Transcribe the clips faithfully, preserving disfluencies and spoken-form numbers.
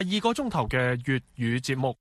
二個鐘頭嘅粵語節目。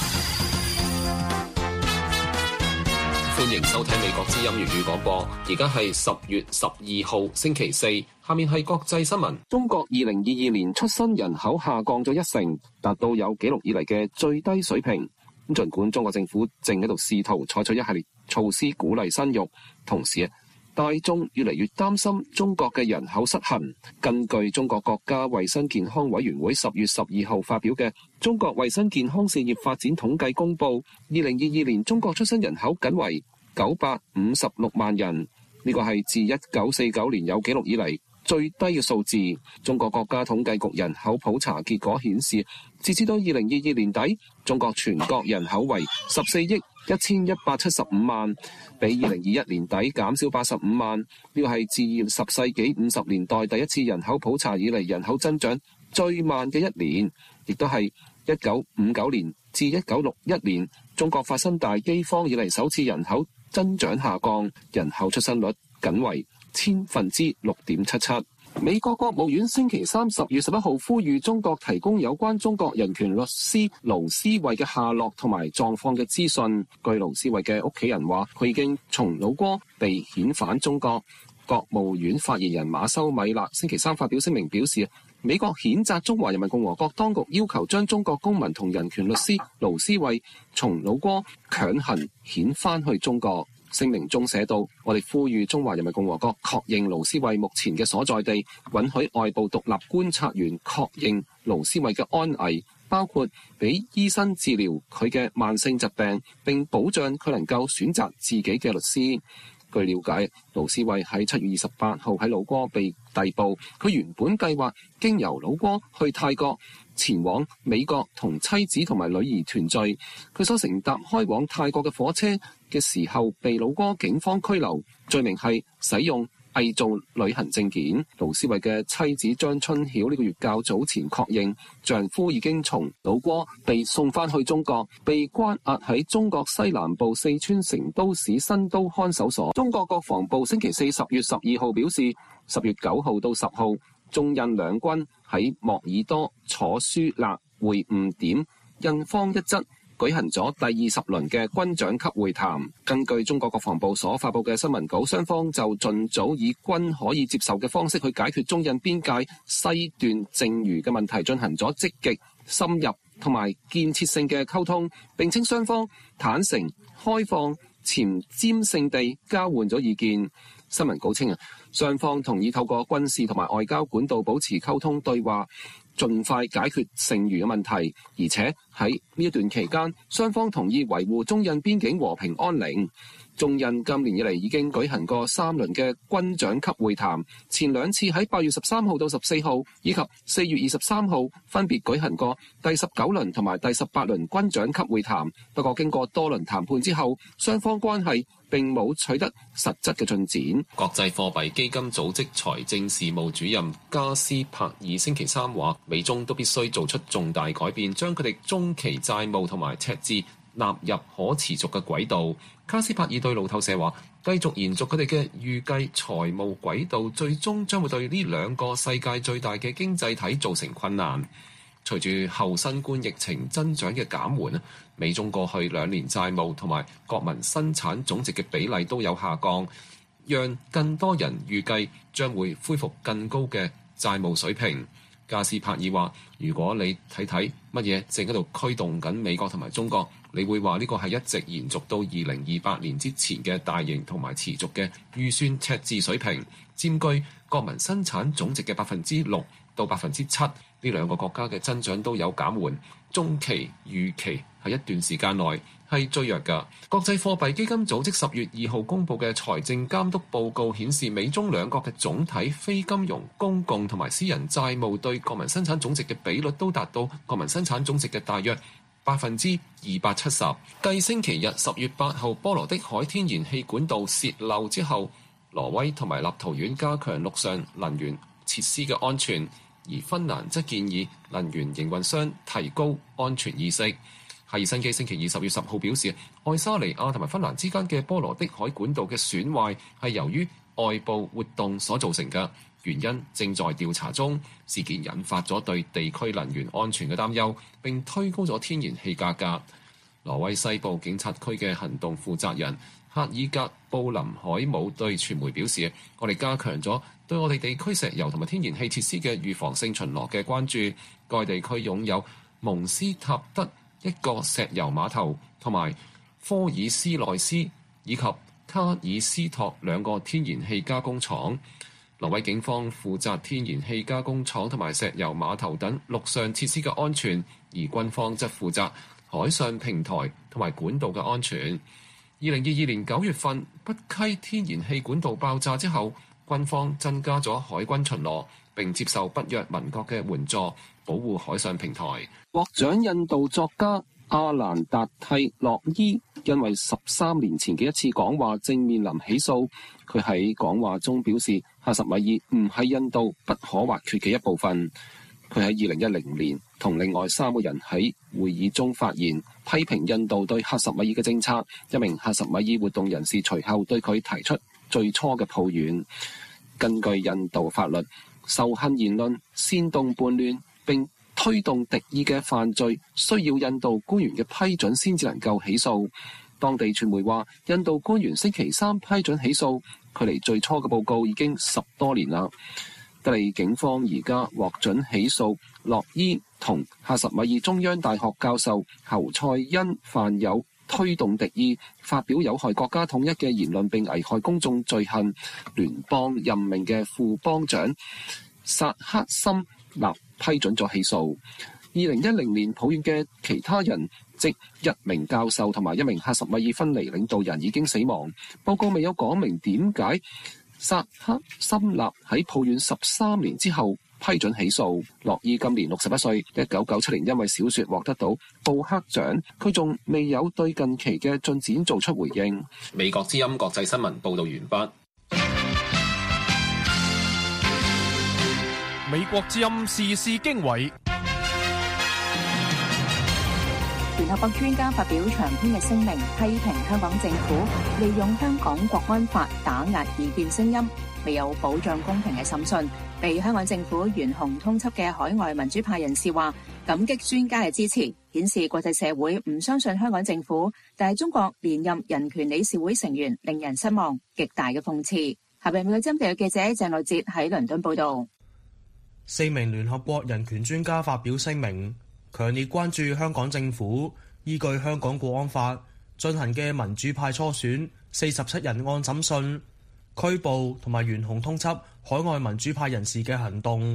歡迎收聽美國之音粵語廣播。而家係十月十二號星期四，下面係國際新聞。中國二零二二年出生人口下降咗一成，達到有紀錄以嚟嘅最低水平。咁儘管中國政府正喺度試圖採取一系列措施鼓勵生育，同時大眾越嚟越擔心中國嘅人口失衡。根據中國國家衛生健康委員會十月十二號發表嘅《中國衛生健康事業發展統計公報》，二零二二年中國出生人口僅為九百五十六萬人，呢個係自一九四九年有紀錄以嚟最低嘅數字。中國國家統計局人口普查結果顯示，截至到二零二二年底，中國全國人口為十四億一千一百七十五萬，比二零二一年底減少八十五萬。呢個係自十世紀五十年代第一次人口普查以嚟人口增長最慢嘅一年，亦都係一九五九年至一九六一年中國發生大饑荒以嚟首次人口增長下降，人口出生率僅為千分之六點七七。美國國務院星期三十月十一號呼籲中國提供有關中國人權律師盧思位嘅下落同埋狀況嘅資訊。據盧思位嘅屋企人話，佢已經從老撾被遣返中國。國務院發言人馬修米勒星期三發表聲明表示，美國譴責中華人民共和國當局要求將中國公民同人權律師盧思位從老撾強行遣返去中國。聲明中寫道，我哋呼籲中華人民共和國確認盧思位目前嘅所在地，允許外部獨立觀察員確認盧思位嘅安危，包括俾醫生治療佢嘅慢性疾病，並保障佢能夠選擇自己嘅律師。據了解，盧思位喺七月二十八號喺老撾被逮捕，佢原本計劃經由老撾去泰國，前往美國同妻子同埋女兒團聚。佢所乘搭開往泰國嘅火車嘅時候，被老撾警方拘留，罪名係使用偽造旅行證件。盧思位嘅妻子張春曉呢個月較早前確認，丈夫已經從老撾被送翻去中國，被關押喺中國西南部四川成都市新都看守所。中國國防部星期四十月十二號表示，十月九號到十號，中印兩軍喺莫爾多楚舒勒會晤點印方一側舉行咗第二十輪嘅軍長級會談。根據中國國防部所發佈嘅新聞稿，雙方就盡早以均可以接受嘅方式去解決中印邊界西段剩餘嘅問題進行咗積極、深入同埋建設性嘅溝通，並稱雙方坦誠、開放、前瞻性地交換咗意見。新聞稿稱啊，雙方同意透過軍事同埋外交管道保持溝通對話，盡快解決剩餘嘅問題，而且喺呢一段期間，雙方同意維護中印邊境和平安寧。中印今年以嚟已經舉行過三輪嘅軍長級會談，前兩次喺八月十三號到十四號，以及四月二十三號分別舉行過第十九輪同埋第十八輪軍長級會談。不過經過多輪談判之後，雙方關係並冇取得實質嘅進展。國際貨幣基金組織財政事務主任加斯帕爾星期三話，美中都必須做出重大改變，將佢哋中期債務同埋赤字納入可持續嘅軌道。卡斯帕爾對路透社話，繼續延續佢哋嘅預計財務軌道，最終將會對呢兩個世界最大嘅經濟體造成困難。隨住後新冠疫情增長嘅減緩，美中過去兩年債務同埋國民生產總值嘅比例都有下降，讓更多人預計將會恢復更高嘅債務水平。加斯帕爾話，如果你睇睇乜嘢正喺度驅動緊美國同埋中國，你會話呢個係一直延續到二零二八年之前嘅大型同埋持續嘅預算赤字水平，佔據國民生產總值嘅百分之六到百分之七。呢兩個國家嘅增長都有減緩，中期預期喺一段時間內係最弱㗎。國際貨幣基金組織十月二號公佈嘅財政監督報告顯示，美中兩國嘅總體非金融、公共同埋私人債務對國民生產總值嘅比率都達到國民生產總值嘅大約百分之二百七十。繼星期日十月八號波羅的海天然氣管道洩漏之後，挪威同埋立陶宛加強陸上能源設施嘅安全。而芬蘭則建議能源營運商提高安全意識。赫爾辛基星期二十月十號表示，愛沙尼亞同埋芬蘭之間嘅波羅的海管道嘅損壞係由於外部活動所造成嘅。 原因正在調查中。事件引發咗對地區能源安全嘅擔憂，並推高咗天然氣價格。挪威西部警察區嘅行動負責人赫爾格布林海姆對傳媒表示：我哋加強咗對我哋地區石油同埋天然氣設施嘅預防性巡邏嘅關注。該地區擁有蒙斯塔德一個石油碼頭，同埋科爾斯內斯以及卡爾斯托兩個天然氣加工廠。挪威警方負責天然氣加工廠同埋石油碼頭等陸上設施嘅安全，而軍方則負責海上平台同埋管道嘅安全。二零二二年九月份，北溪天然氣管道爆炸之後，軍方增加咗海軍巡邏，並接受北約盟國嘅援助，保護海上平台。獲獎印度作家阿蘭達蒂洛伊因為十三年前嘅一次講話正面臨起訴。佢喺講話中表示，哈什米爾唔係印度不可或缺嘅一部分。佢喺二零一零年同另外三個人喺會議中發言，批評印度對哈什米爾嘅政策。一名哈什米爾活動人士隨後對佢提出最初嘅抱怨。根據印度法律，仇恨言論、煽動叛亂並推動敵意嘅犯罪，需要印度官員嘅批准先至能夠起訴。當地傳媒話，印度官員星期三批准起訴，距離最初嘅報告已經十多年啦。德里警方而家獲准起訴洛伊同哈什米爾中央大學教授侯賽因犯有推動敵意、發表有害國家統一嘅言論並危害公眾罪行。聯邦任命嘅副邦長薩克森納批准咗起訴。二零一零年抱怨嘅其他人，即一名教授同埋一名哈什米爾分離領導人已經死亡。報告未有講明點解薩克森納喺抱怨十三年之後批准起訴。洛伊今年六十一歲，一九九七年因為小說獲得到布克獎，佢仲未有對近期嘅進展做出回應。美國之音國際新聞報道完畢。 美國之音時事經緯。 聯合國專家發表長篇嘅聲明，批評香港政府利用香港國安法打壓異見聲音，未有保障公平嘅審訊。被香港政府懸紅通緝嘅海外民主派人士話，感激專家嘅支持，顯示國際社會唔相信香港政府，但係中國連任人權理事會成員令人失望，極大嘅諷刺。下邊美國針對嘅記者鄭樂哲喺倫敦報道。 四名聯合國人權專家發表聲明，強烈關注香港政府依據香港國安法進行嘅民主派初選四十七人案審訊、拘捕同埋懸紅通緝海外民主派人士嘅行動。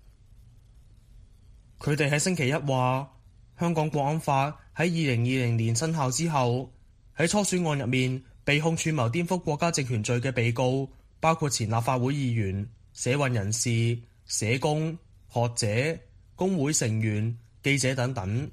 佢哋喺星期一話，香港國安法喺二零二零年生效之後，喺初選案入面被控串謀顛覆國家政權罪嘅被告包括前立法會議員、社運人士、社工、學者、工會成員、記者等等。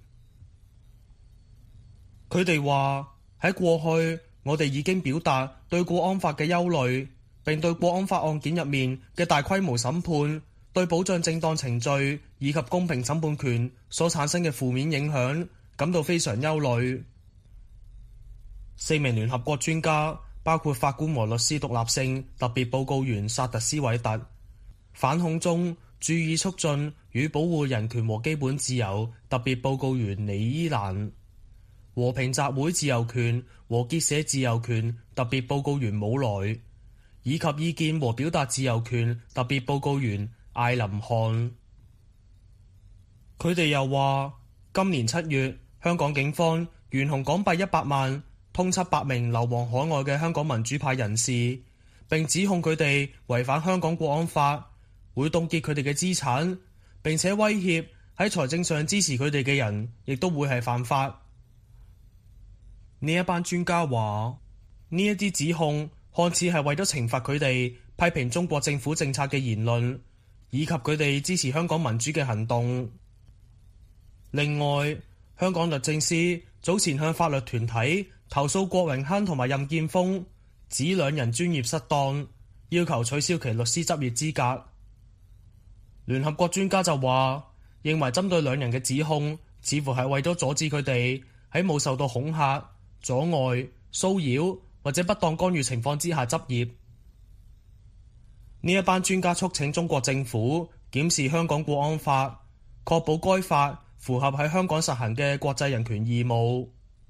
佢哋話喺過去，我哋已經表達對國安法嘅憂慮，並對國安法案件入面嘅大規模審判、對保障正當程序以及公平審判權所產生嘅負面影響感到非常憂慮。四名聯合國專家，包括法官和律師獨立性特別報告員薩特斯韋特、反恐中注意促進與保護人權和基本自由特別報告員尼伊蘭、和平集會自由權和結社自由權特別報告員姆萊，以及意見和表達自由權特別報告員艾林漢。佢哋又話，今年七月，香港警方懸紅港幣一百萬，通緝八名流亡海外嘅香港民主派人士，並指控佢哋違反香港國安法，會凍結佢哋嘅資產，並且威脅喺財政上支持佢哋嘅人，亦都會係犯法。呢一班專家話，呢一啲指控看似係為咗懲罰佢哋批評中國政府政策嘅言論，以及佢哋支持香港民主嘅行動。另外，香港律政司早前向法律團體投訴郭榮鏗同埋任建峰，指兩人專業失當，要求取消其律師執業資格。聯合國專家就話，認為針對兩人嘅指控，似乎係為咗阻止佢哋喺冇受到恐嚇、阻礙、騷擾或者不當干預情況之下執業。 呢一班專家促請中國政府檢視香港國安法，確保該法符合喺香港實行嘅國際人權義務。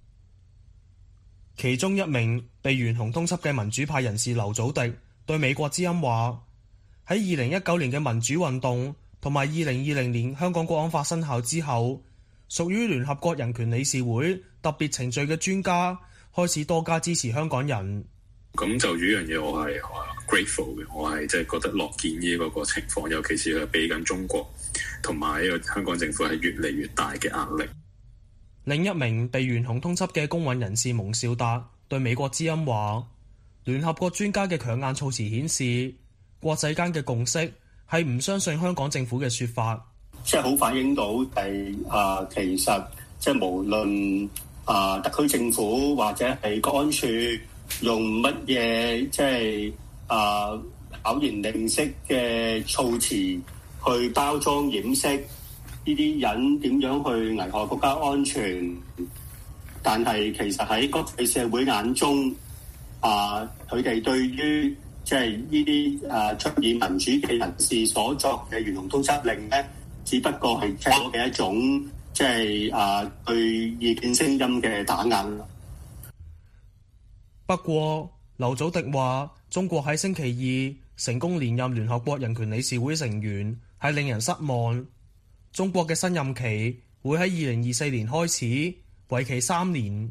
其中一名被懸紅通緝嘅民主派人士劉祖迪對美國之音話：喺二零一九年嘅民主運動同埋二零二零年香港國安法生效之後，屬於聯合國人權理事會特別程序嘅專家開始多加支持香港人。 咁就呢樣嘢，我係 grateful 嘅，我係即係覺得樂見呢個個情況，尤其是佢俾緊中國同埋呢個香港政府係越嚟越大嘅壓力。 另一名被懸紅通緝嘅公允人士蒙兆達對美國之音話：聯合國專家嘅強硬措辭顯示，國際間嘅共識係唔相信香港政府嘅說法， 即係好反映到係啊、呃，其實即係無論啊、呃、特區政府或者係國安處用乜嘢即係啊巧言令色嘅措辭去包裝掩飾呢啲人點樣去危害國家安全，但係其實喺國際社會眼中，啊佢哋對於即係呢啲啊倡議民主嘅人士所作嘅懸紅通緝令咧，只不過係聽嘅一種即係啊對意見聲音嘅打壓。 不過，劉祖迪話：中國喺星期二成功連任聯合國人權理事會成員，係令人失望。中國嘅新任期會喺二零二四年開始，為期三年。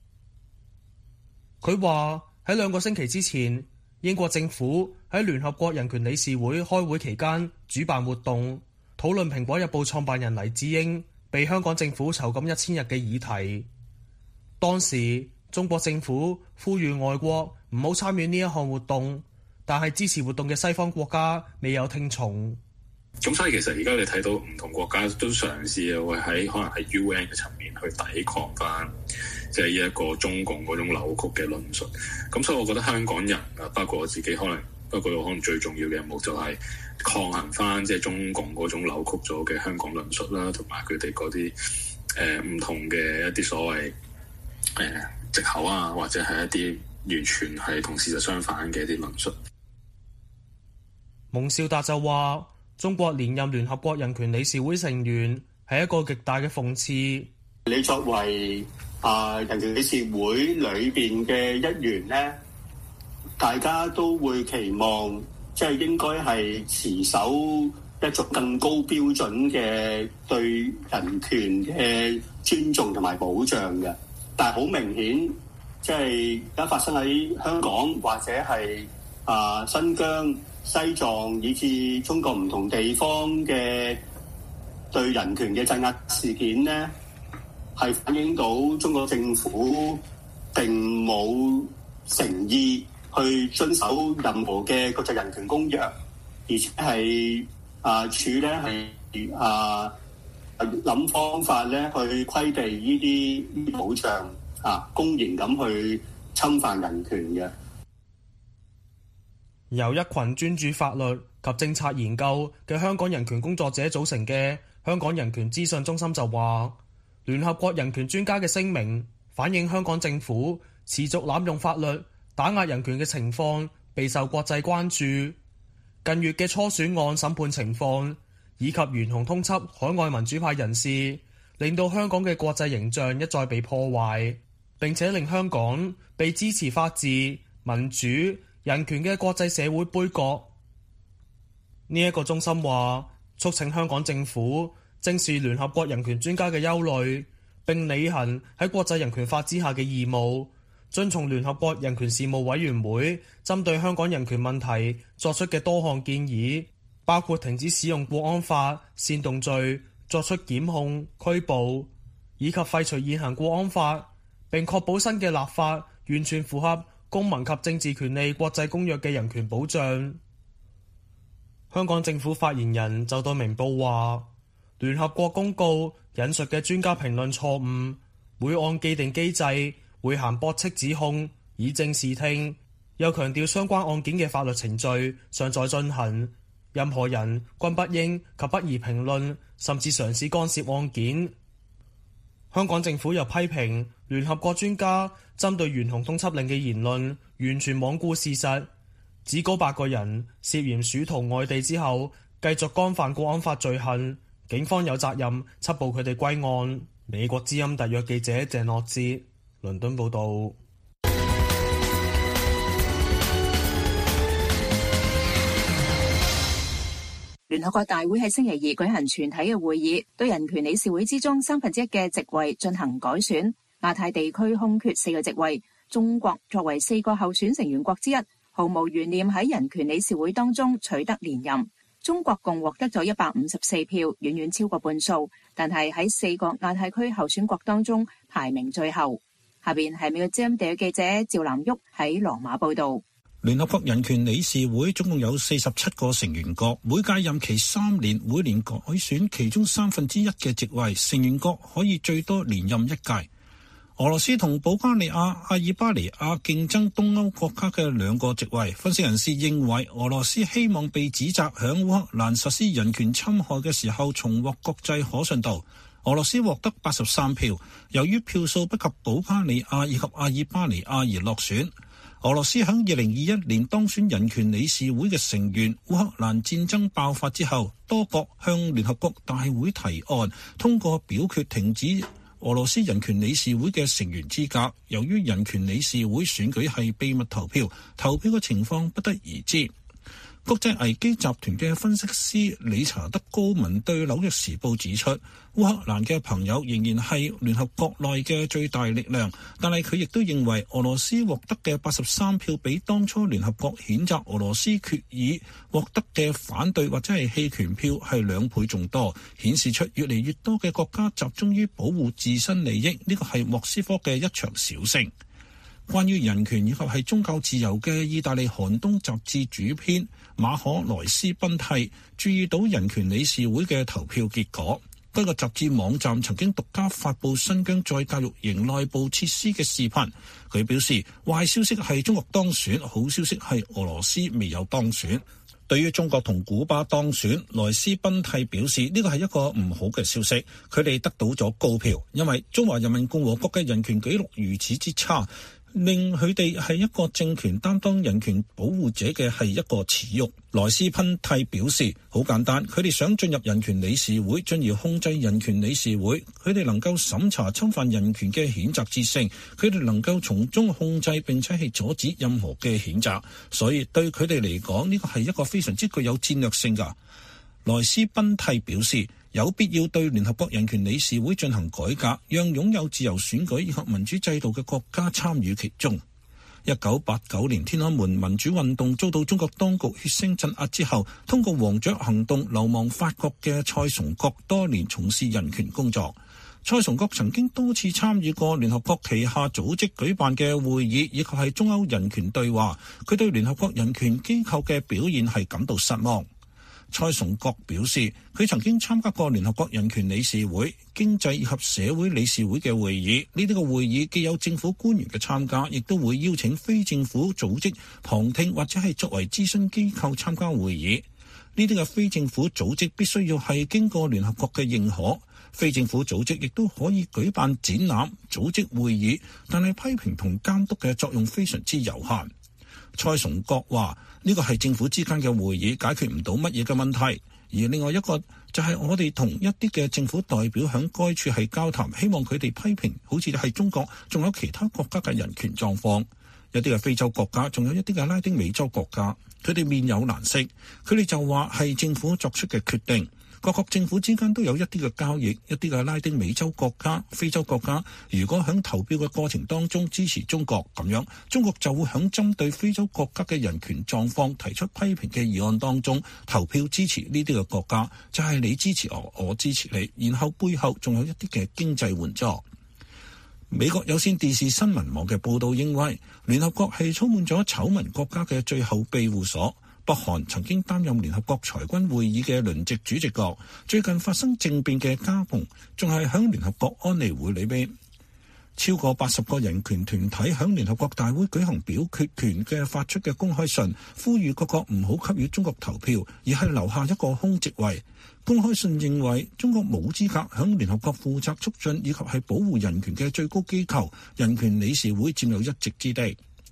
佢話喺兩個星期之前，英國政府喺聯合國人權理事會開會期間主辦活動，討論《蘋果日報》創辦人黎智英被香港政府囚禁一千日嘅議題。當時中國政府呼籲外國唔好參與呢一項活動，但係支持活動嘅西方國家未有聽從。 咁所以其實而家你睇到唔同國家都嘗試啊，會喺可能喺 U N 嘅層面去抵抗翻，即係呢一個中共嗰種扭曲嘅論述。咁所以我覺得香港人啊，包括我自己，可能不過可能最重要嘅任務就係抗衡翻即係中共嗰種扭曲咗嘅香港論述啦，同埋佢哋嗰啲誒唔同嘅一啲所謂誒藉口啊，或者係一啲完全係同事實相反嘅一啲論述。 蒙兆達就話：中國連任聯合國人權理事會成員係一個極大嘅諷刺。 你作為啊、呃、人權理事會裏邊嘅一員咧，大家都會期望即係應該係持守一種更高標準嘅對人權嘅尊重同埋保障嘅。但係好明顯，即係而家發生喺香港或者係啊、呃、新疆、西藏以至中國唔同地方嘅對人權嘅鎮壓事件呢，係反映到中國政府並冇誠意去遵守任何嘅國際人權公約，而且係啊處咧係啊諗方法咧去規避呢啲保障啊，公然咁去侵犯人權嘅。 由一群專注法律及政策研究嘅香港人權工作者組成嘅香港人權資訊中心就話，聯合國人權專家嘅聲明反映香港政府持續濫用法律打壓人權嘅情況備受國際關注。近月嘅初選案審判情況以及懸紅通緝海外民主派人士，令到香港嘅國際形象一再被破壞，並且令香港被支持法治、民主、人權嘅國際社會杯葛。呢、這、一個中心話，促請香港政府正視聯合國人權專家嘅憂慮，並履行喺國際人權法之下嘅義務，遵從聯合國人權事務委員會針對香港人權問題作出嘅多項建議，包括停止使用國安法煽動罪作出檢控、拘捕，以及廢除現行國安法，並確保新嘅立法完全符合公民及政治權利國際公約嘅人權保障。香港政府發言人就對明報話，聯合國公告引述嘅專家評論錯誤，會按既定機制會函駁斥指控，以正視聽。又強調相關案件嘅法律程序尚在進行，任何人均不應及不宜評論，甚至嘗試干涉案件。香港政府又批評聯合國專家針對懸紅通緝令嘅言論完全罔顧事實， 指嗰八個人涉嫌鼠逃外地之後，繼續干犯國安法罪行，警方有責任緝捕佢哋歸案。美國之音特約記者鄭樂志，倫敦報道。 聯合國大會喺星期二舉行全體嘅會議，對人權理事會之中三分之一嘅席位進行改選。亞太地區空缺四個席位，中國作為四個候選成員國之一，毫無懸念喺人權理事會當中取得連任。中國共獲得咗一百五十四票，遠遠超過半數，但係喺四個亞太區候選國當中排名最後。下邊係美國之音特約記者趙南旭喺羅馬報道。 聯合國人權理事會總共有四十七個成員國，每屆任期三年，每年改選其中三分之一嘅席位，成員國可以最多連任一屆。俄羅斯同保加利亞、阿爾巴尼亞競爭東歐國家嘅兩個席位。分析人士認為，俄羅斯希望被指責響烏克蘭實施人權侵害嘅時候重獲國際可信度。俄羅斯獲得八十三票，由於票數不及保加利亞以及阿爾巴尼亞而落選。俄羅斯喺二零二一年當選人權理事會嘅成員。烏克蘭戰爭爆發之後，多國向聯合國大會提案，通過表決停止俄羅斯人權理事會嘅成員資格。由於人權理事會選舉係秘密投票，投票嘅情況不得而知。國際危機集團嘅分析師理查德高文對紐約時報指出，烏克蘭嘅朋友仍然係聯合國內嘅最大力量，但係佢亦都認為俄羅斯獲得嘅八十三票比當初聯合國譴責俄羅斯決議獲得嘅反對或者係棄權票係兩倍仲多，顯示出越嚟越多嘅國家集中於保護自身利益，呢個係莫斯科嘅一場小勝。關於人權以及係宗教自由嘅意大利寒冬雜誌主編馬可萊斯賓蒂注意到人權理事會嘅投票結果。該個雜誌網站曾經獨家發布新疆再教育營內部設施嘅視頻。佢表示，壞消息係中國當選，好消息係俄羅斯未有當選。對於中國同古巴當選，萊斯賓蒂表示呢個係一個唔好嘅消息。佢哋得到咗高票，因為中華人民共和國嘅人權紀錄如此之差，令佢哋係一個政權擔當人權保護者嘅係一個恥辱。萊斯賓蒂表示，好簡單，佢哋想進入人權理事會，進而控制人權理事會。佢哋能夠審查侵犯人權嘅譴責之聲，佢哋能夠從中控制並且係阻止任何嘅譴責。所以對佢哋嚟講，呢個係一個非常之具有戰略性㗎。萊斯賓蒂表示，有必要對聯合國人權理事會進行改革，讓擁有自由選舉以及民主制度嘅國家參與其中。一九八九年天安門民主運動遭到中國當局血腥鎮壓之後，通過黃雀行動流亡法國嘅蔡崇國多年從事人權工作。蔡崇國曾經多次參與過聯合國旗下組織舉辦嘅會議，以及係中歐人權對話。佢對聯合國人權機構嘅表現係感到失望。蔡崇國表示，佢曾經參加過聯合國人權理事會、經濟以及社會理事會嘅會議。呢啲個會議既有政府官員嘅參加，亦都會邀請非政府組織旁聽或者係作為諮詢機構參加會議。呢啲嘅非政府組織必須要係經過聯合國嘅認可。非政府組織亦都可以舉辦展覽、組織會議，但係批評同監督嘅作用非常之有限。蔡崇國話：呢個係政府之間嘅會議，解決唔到乜嘢嘅問題。而另外一個就係我哋同一啲嘅政府代表響該處係交談，希望佢哋批評好似係中國仲有其他國家嘅人權狀況。有啲係非洲國家，仲有一啲嘅拉丁美洲國家，佢哋面有難色，佢哋就話係政府作出嘅決定。各國政府之間都有一啲嘅交易，一啲嘅拉丁美洲國家、非洲國家，如果喺投票嘅過程當中支持中國咁樣，中國就會喺針對非洲國家嘅人權狀況提出批評嘅議案當中投票支持呢啲嘅國家，就係你支持我，我支持你，然後背後仲有一啲嘅經濟援助。美國有線電視新聞網嘅報道認為，聯合國係充滿咗醜聞國家嘅最後庇護所。北韓曾經擔任聯合國裁軍會議嘅輪值主席國，最近發生政變嘅加蓬仲係響聯合國安理會裏邊。超過八十個人權團體響聯合國大會舉行表決權嘅發出嘅公開信，呼籲各國唔好給予中國投票，而係留下一個空席位。公開信認為中國冇資格響聯合國負責促進以及係保護人權嘅最高機構人權理事會佔有一席之地。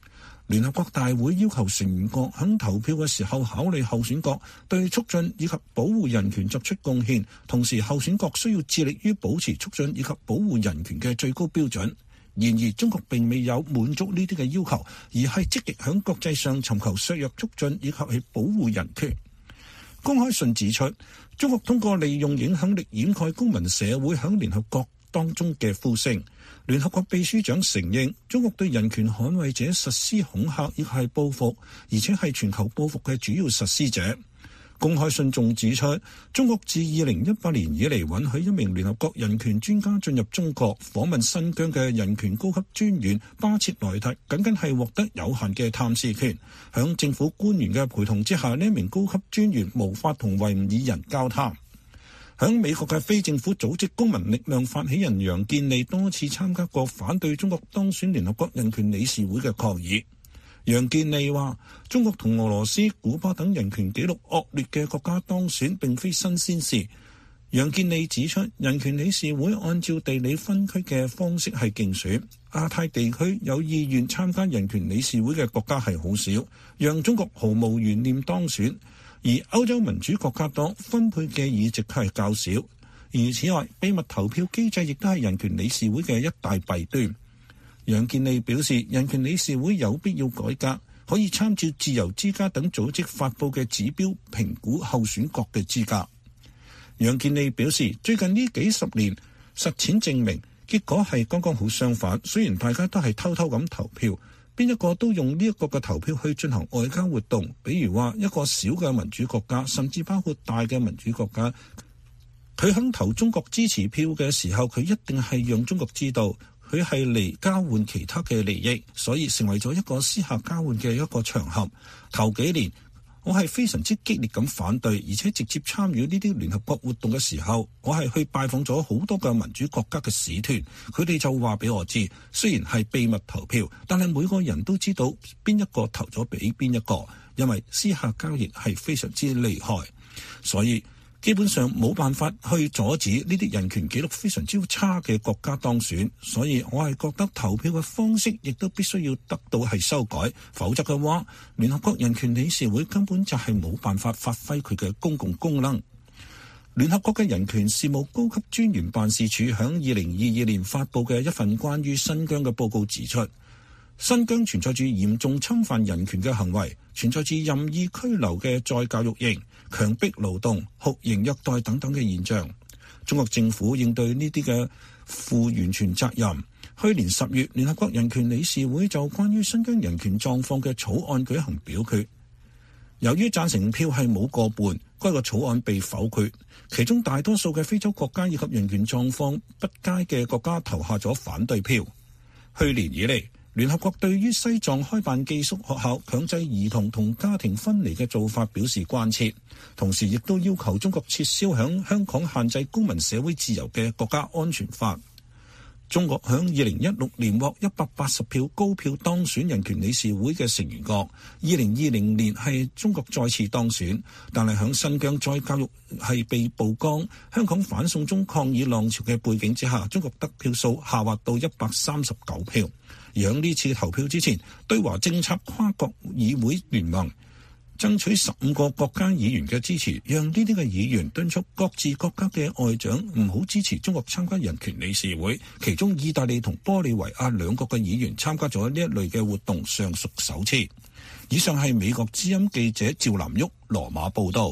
聯合國大會要求成員國喺投票嘅時候考慮候選國對促進以及保護人權作出貢獻，同時候選國需要致力於保持促進以及保護人權嘅最高標準。然而，中國並未有滿足呢啲嘅要求，而係積極喺國際上尋求削弱促進以及係保護人權。公開信指出，中國通過利用影響力掩蓋公民社會喺聯合國當中嘅呼聲。聯合國秘書長承認中國對人權捍衛者實施恐嚇，亦係報復，而且係全球報復嘅主要實施者。公開信仲指出，中國自二零一八年以嚟允許一名聯合國人權專家進入中國訪問新疆嘅人權高級專員巴切萊特，僅僅係獲得有限嘅探視權。響政府官員嘅陪同之下，呢一名高級專員無法同維吾爾人交談。響美國嘅非政府組織公民力量發起人楊建利多次參加過反對中國當選聯合國人權理事會嘅抗議。楊建利話：中國同俄羅斯、古巴等人權紀錄惡劣嘅國家當選並非新鮮事。楊建利指出，人權理事會按照地理分區嘅方式係競選，亞太地區有意願參加人權理事會嘅國家係好少，讓中國毫無懸念當選。而歐洲民主國家黨分配嘅議席係較少，而此外秘密投票機制亦都係人權理事會嘅一大弊端。楊建利表示，人權理事會有必要改革，可以參照自由之家等組織發布嘅指標評估候選國嘅資格。楊建利表示，最近呢幾十年實踐證明，結果係剛剛好相反。雖然大家都係偷偷咁投票，邊一個都用呢一個嘅投票去進行外交活動，比如話一個小嘅民主國家，甚至包括大嘅民主國家，佢肯投中國支持票嘅時候，佢一定係讓中國知道佢係嚟交換其他嘅利益，所以成為咗一個私下交換嘅一個場合。頭幾年我係非常之激烈咁反對，而且直接參與呢啲聯合國活動嘅時候，我係去拜訪咗好多嘅民主國家嘅使團，佢哋就話俾我知，雖然係秘密投票，但係每個人都知道邊一個投咗俾邊一個，因為私下交易係非常之厲害，所以基本上冇辦法去阻止呢啲人權紀錄非常之差嘅國家當選，所以我係覺得投票嘅方式亦都必須要得到係修改，否則嘅話，聯合國人權理事會根本就係冇辦法發揮佢嘅公共功能。聯合國嘅人權事務高級專員辦事處響二零二二年發布嘅一份關於新疆嘅報告指出，新疆存在住嚴重侵犯人權嘅行為，存在住任意拘留嘅再教育營、強迫勞動、酷刑虐待等等嘅現象。中國政府應對呢啲嘅負完全責任。去年十月，聯合國人權理事會就關於新疆人權狀況嘅草案舉行表決，由於贊成票係冇過半，該個草案被否決。其中大多數嘅非洲國家以及人權狀況不佳嘅國家投下咗反對票。去年以嚟，聯合國對於西藏開辦寄宿學校、強制兒童同家庭分離嘅做法表示關切，同時亦都要求中國撤銷響香港限制公民社會自由嘅國家安全法。中國響二零一六年獲一百八十票高票當選人權理事會嘅成員國，二零二零年係中國再次當選，但係響新疆再教育係被曝光、香港反送中抗議浪潮嘅背景之下，中國得票數下滑到一百三十九票。而喺呢次投票之前，對華政策跨國議會聯盟爭取十五個國家議員嘅支持，讓呢啲嘅議員敦促各自國家嘅外長唔好支持中國參加人權理事會。其中意大利同玻利維亞兩國嘅議員參加咗呢一類嘅活動，尚屬首次。以上係美國之音記者趙南旭羅馬報道。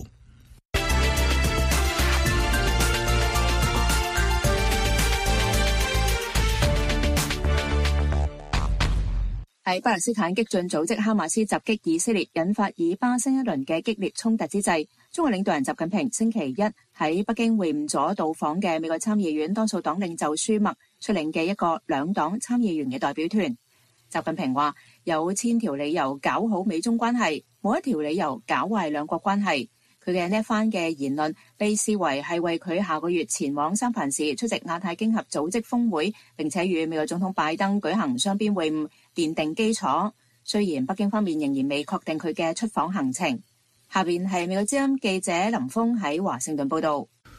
喺巴勒斯坦激進組織哈馬斯襲擊以色列，引發以巴新一輪嘅激烈衝突之際，中國領導人習近平星期一喺北京會晤咗到訪嘅美國參議院多數黨領袖舒默率領嘅一個兩黨參議員嘅代表團。習近平話：有千條理由搞好美中關係，冇一條理由搞壞兩國關係。佢嘅呢一番嘅言論被視為係為佢下個月前往三藩市出席亞太經合組織峰會，並且與美國總統拜登舉行雙邊會晤奠定基礎。雖然北京方面仍然未確定佢嘅出訪行程。下邊係美國之音記者林峰喺華盛頓報道。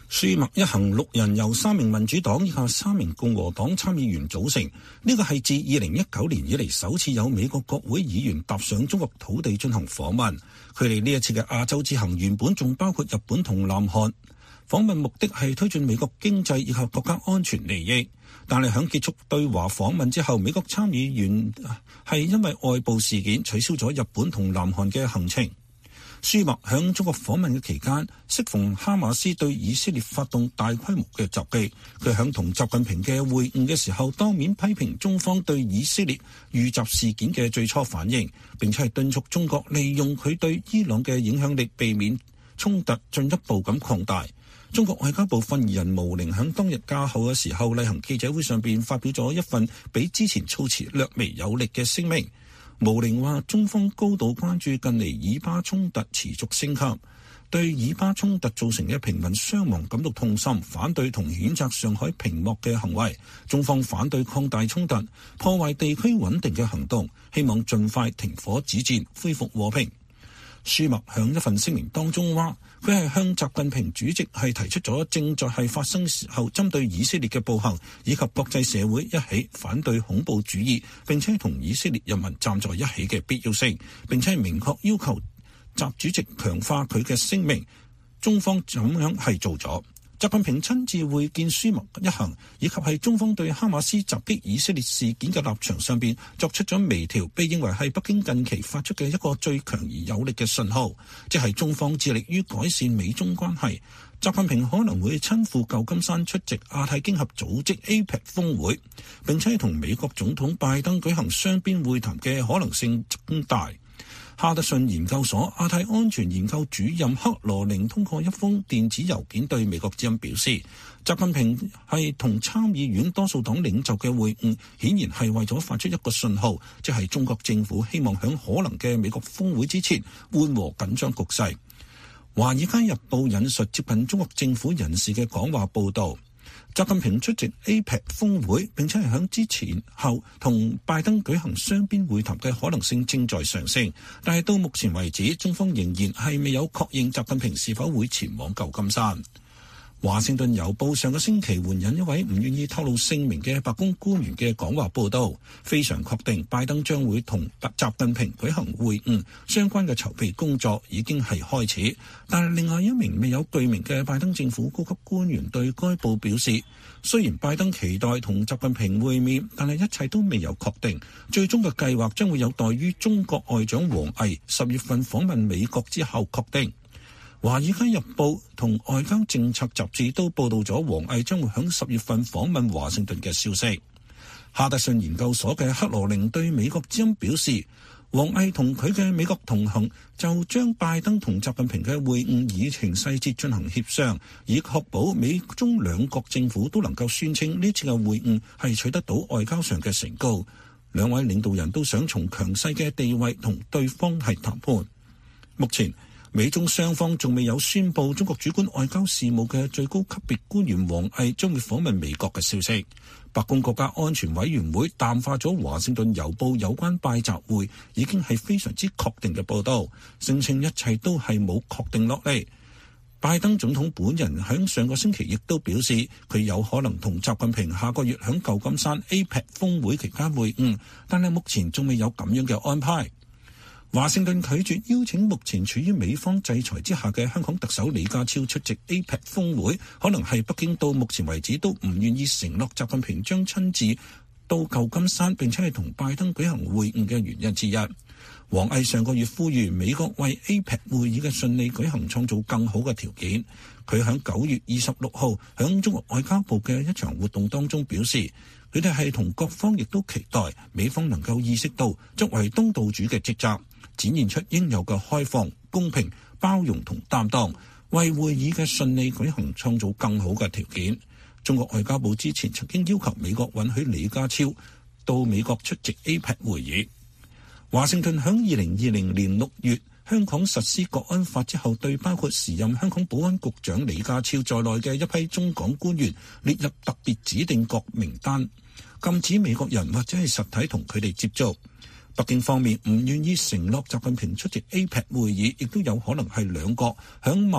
舒默一行六人由三名民主黨以及三名共和黨參議員組成，呢個係自二零一九年以嚟首次有美國國會議員踏上中國土地進行訪問。佢哋呢一次嘅亞洲之行原本仲包括日本同南韓，訪問目的係推進美國經濟以及國家安全利益。但係響結束對華訪問之後，美國參議員係因為外部事件取消咗日本同南韓嘅行程。舒默響中國訪問嘅期間，適逢哈馬斯對以色列發動大規模嘅襲擊，佢響同習近平嘅會晤嘅時候，當面批評中方對以色列遇襲事件嘅最初反應，並且係敦促中國利用佢對伊朗嘅影響力，避免衝突進一步咁擴大。中國外交部發言人毛寧響當日假後嘅時候，例行記者會上邊發表咗一份比之前措辭略微有力嘅聲明。毛寧話：中方高度關注近嚟以巴衝突持續升級，對以巴衝突造成嘅平民傷亡感到痛心，反對同譴責上海屏幕嘅行為。中方反對擴大衝突、破壞地區穩定嘅行動，希望盡快停火止戰，恢復和平。舒默響一份聲明當中話，佢係向習近平主席係提出咗正在係發生時候針對以色列嘅暴行，以及國際社會一起反對恐怖主義，並且同以色列人民站在一起嘅必要性，並且明確要求習主席強化佢嘅聲明。中方咁樣係做咗。習近平親自會見舒默一行，以及係中方對哈馬斯襲擊以色列事件嘅立場上邊作出咗微調，被認為係北京近期發出嘅一個最強而有力嘅信號，即係中方致力於改善美中關係。習近平可能會親赴舊金山出席亞太經合組織 A P E C 峰會，並且同美國總統拜登舉行雙邊會談嘅可能性增大。哈德遜研究所亞太安全研究主任克羅寧通過一封電子郵件對美國之音表示，習近平係同參議院多數黨領袖嘅會晤，顯然係為咗發出一個信號，即係中國政府希望喺可能嘅美國峰會之前緩和緊張局勢。華爾街日報引述接近中國政府人士嘅講話報道，習近平出席 A P E C 峰會，並且係響之前後同拜登舉行雙邊會談嘅可能性正在上升，但係到目前為止，中方仍然係未有確認習近平是否會前往舊金山。華盛頓郵報上個星期援引一位唔願意透露姓名嘅白宮官員嘅講話報道，非常確定拜登將會同習近平舉行會晤，相關嘅籌備工作已經係開始。但係另外一名未有具名嘅拜登政府高級官員對該報表示，雖然拜登期待同習近平會面，但係一切都未有確定，最終嘅計劃將會有待於中國外長王毅十月份訪問美國之後確定。華爾街日報同外交政策雜誌都報道咗王毅將會喺十月份訪問華盛頓嘅消息。哈德遜研究所嘅克羅寧對美國之音表示，王毅同佢嘅美國同行就將拜登同習近平嘅會晤議程細節進行協商，以確保美中兩國政府都能夠宣稱呢次嘅會晤係取得到外交上嘅成功。兩位領導人都想從強勢嘅地位同對方係談判。目前美中雙方仲未有宣布中國主管外交事務嘅最高級別官員王毅將會訪問美國嘅消息。白宮國家安全委員會淡化咗華盛頓郵報有關拜習會已經係非常之確定嘅報道，聲稱一切都係冇確定落嚟。拜登總統本人喺上個星期亦都表示，佢有可能同習近平下個月喺舊金山 A P E C 峰會期間會晤，但係目前仲未有咁樣嘅安排。華盛頓拒絕邀請目前處於美方制裁之下嘅香港特首李家超出席 A P E C 峰會，可能係北京到目前為止都唔願意承諾習近平將親自到舊金山並且係同拜登舉行會晤嘅原因之一。王毅上個月呼籲美國為 A P E C 會議嘅順利舉行創造更好嘅條件。佢喺九月二十六號喺中國外交部嘅一場活動當中表示，佢哋係同各方亦都期待美方能夠意識到作為東道主嘅職責，展現出應有嘅開放、公平、包容同擔當，為會議嘅順利舉行創造更好嘅條件。中國外交部之前曾經要求美國允許李家超到美國出席 A P E C 會議。華盛頓響二零二零年六月香港實施國安法之後，對包括時任香港保安局長李家超在內嘅一批中港官員列入特別指定國名單，禁止美國人或者係實體同佢哋接觸。北京方面唔願意承諾習近平出席 A P E C 會議，亦都有可能係兩國響貿易、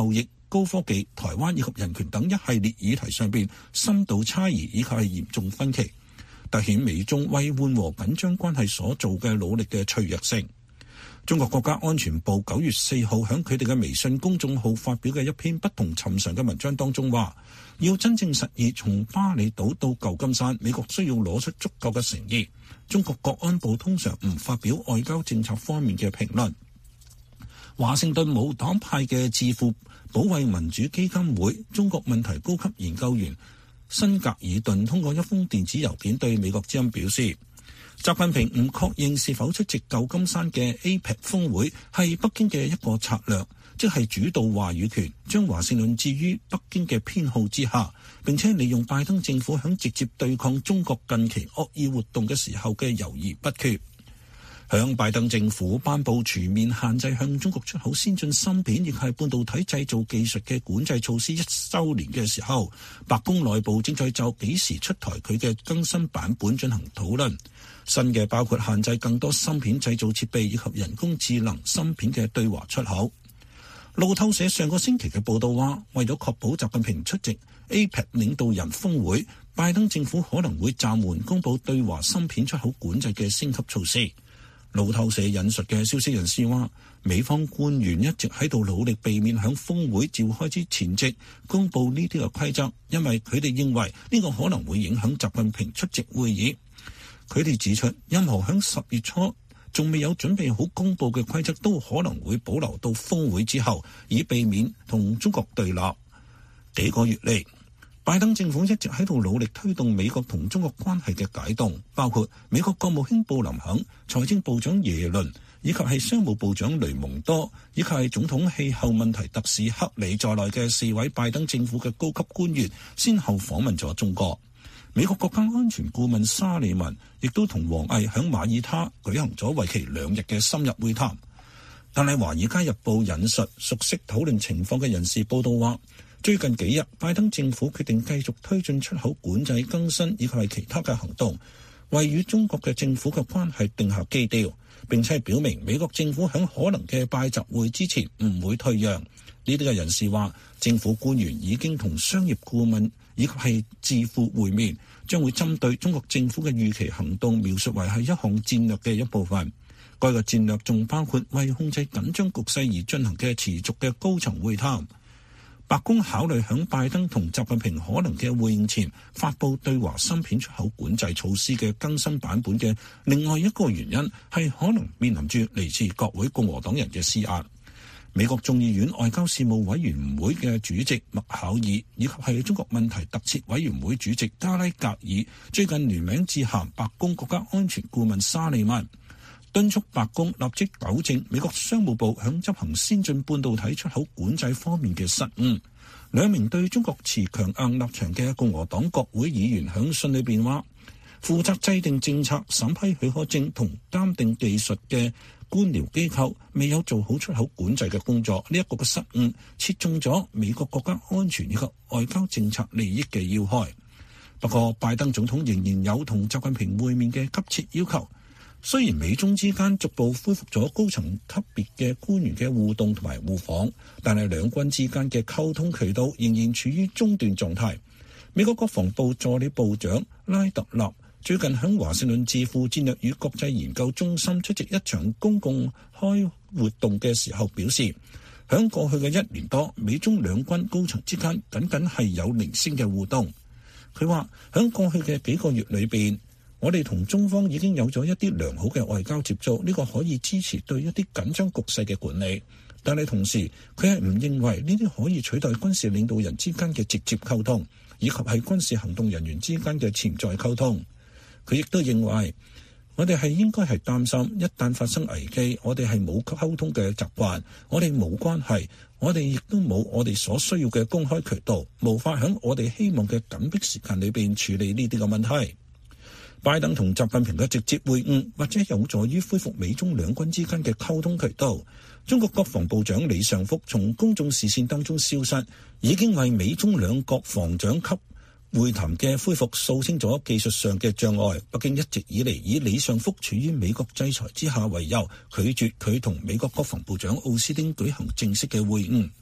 高科技、台灣以及人權等一系列議題上邊深度差異以及係嚴重分歧，凸顯美中為緩和緊張關係所做嘅努力嘅脆弱性。中國國家安全部九月四號喺佢哋嘅微信公眾號發表嘅一篇不同尋常嘅文章當中話，要真正實現從巴厘島到舊金山，美國需要攞出足夠嘅誠意。中國國安部通常唔發表外交政策方面嘅評論。華盛頓無黨派嘅智庫保衛民主基金會中國問題高級研究員辛格爾頓通過一封電子郵件對美國之音表示，習近平唔確認是否出席舊金山嘅 A P E C 峰會係北京嘅一個策略，即係主導話語權，將華盛頓置於北京嘅偏好之下，並且利用拜登政府響直接對抗中國近期惡意活動嘅時候嘅猶豫不決。響拜登政府頒布全面限制向中國出口先進芯片亦係半導體製造技術嘅管制措施一週年嘅時候，白宮內部正在就幾時出台佢嘅更新版本進行討論。新嘅包括限制更多芯片製造設備以及人工智能芯片嘅對華出口。路透社上個星期嘅報道話，為咗確保習近平出席 A P E C 領導人峰會，拜登政府可能會暫緩公佈對華芯片出口管制嘅升級措施。路透社引述嘅消息人士話，美方官員一直喺度努力避免響峰會召開之前夕公佈呢啲嘅規則，因為佢哋認為呢個可能會影響習近平出席會議。佢哋指出，任何響十月初仲未有準備好公佈嘅規則都可能會保留到峰會之後，以避免同中國對立。幾個月嚟，拜登政府一直喺度努力推動美國同中國關係嘅解凍，包括美國國務卿布林肯、財政部長耶倫，以及係商務部長雷蒙多，以及係總統氣候問題特使克里在內嘅四位拜登政府嘅高級官員，先後訪問咗中國。美國國家安全顧問沙利文亦都同王毅響馬耳他舉行咗為期兩日嘅深入會談。但係《華爾街日報》引述熟悉討論情況嘅人士報道話，最近幾日拜登政府決定繼續推進出口管制更新以及係其他嘅行動，為與中國嘅政府嘅關係定下基調，並且表明美國政府響可能嘅拜習會之前唔會退讓。呢啲嘅人士話，政府官員已經同商業顧問以及係智庫會面，將會針對中國政府嘅預期行動描述為係一項戰略嘅一部分。該個戰略仲包括為控制緊張局勢而進行嘅持續嘅高層會談。白宮考慮響拜登同習近平可能嘅會晤前發布對華芯片出口管制措施嘅更新版本嘅另外一個原因係可能面臨住嚟自國會共和黨人嘅施壓。美國眾議院外交事務委員會嘅主席麥考爾以及係中國問題特設委員會主席加拉格爾最近聯名致函白宮國家安全顧問沙利文，敦促白宮立即糾正美國商務部響執行先進半導體出口管制方面嘅失誤。兩名對中國持強硬立場嘅共和黨國會議員響信裏邊話，負責制定政策、審批許可證同監定技術嘅官僚機構未有做好出口管制嘅工作，呢、這、一個嘅失誤切中咗美國國家安全以及外交政策利益嘅要害。不過拜登總統仍然有同習近平會面嘅急切要求。雖然美中之間逐步恢復咗高層級別嘅官員嘅互動同埋互訪，但係兩軍之間嘅溝通渠道仍然處於中斷狀態。美國國防部助理部長拉特納最近喺華盛頓智庫戰略與國際研究中心出席一場公共開活動嘅時候表示，喺過去嘅一年多，美中兩軍高層之間僅僅係有零星嘅互動。佢話喺過去嘅幾個月裏邊，我哋同中方已經有咗一啲良好嘅外交接觸，呢個可以支持對一啲緊張局勢嘅管理。但係同時，佢係唔認為呢啲可以取代軍事領導人之間嘅直接溝通，以及係軍事行動人員之間嘅潛在溝通。佢亦都認為，我哋係應該係擔心，一旦發生危機，我哋係冇溝通嘅習慣，我哋冇關係，我哋亦都冇我哋所需要嘅公開渠道，無法喺我哋希望嘅緊迫時間裏邊處理呢啲嘅問題。拜登同習近平嘅直接會晤，或者有助於恢復美中兩軍之間嘅溝通渠道。中國國防部長李尚福從公眾視線當中消失，已經為美中兩國防長級會談嘅恢復掃清咗技術上嘅障礙。北京一直以嚟以李尚福處於美國制裁之下為由，拒絕佢同美國國防部長奧斯汀舉行正式嘅會晤。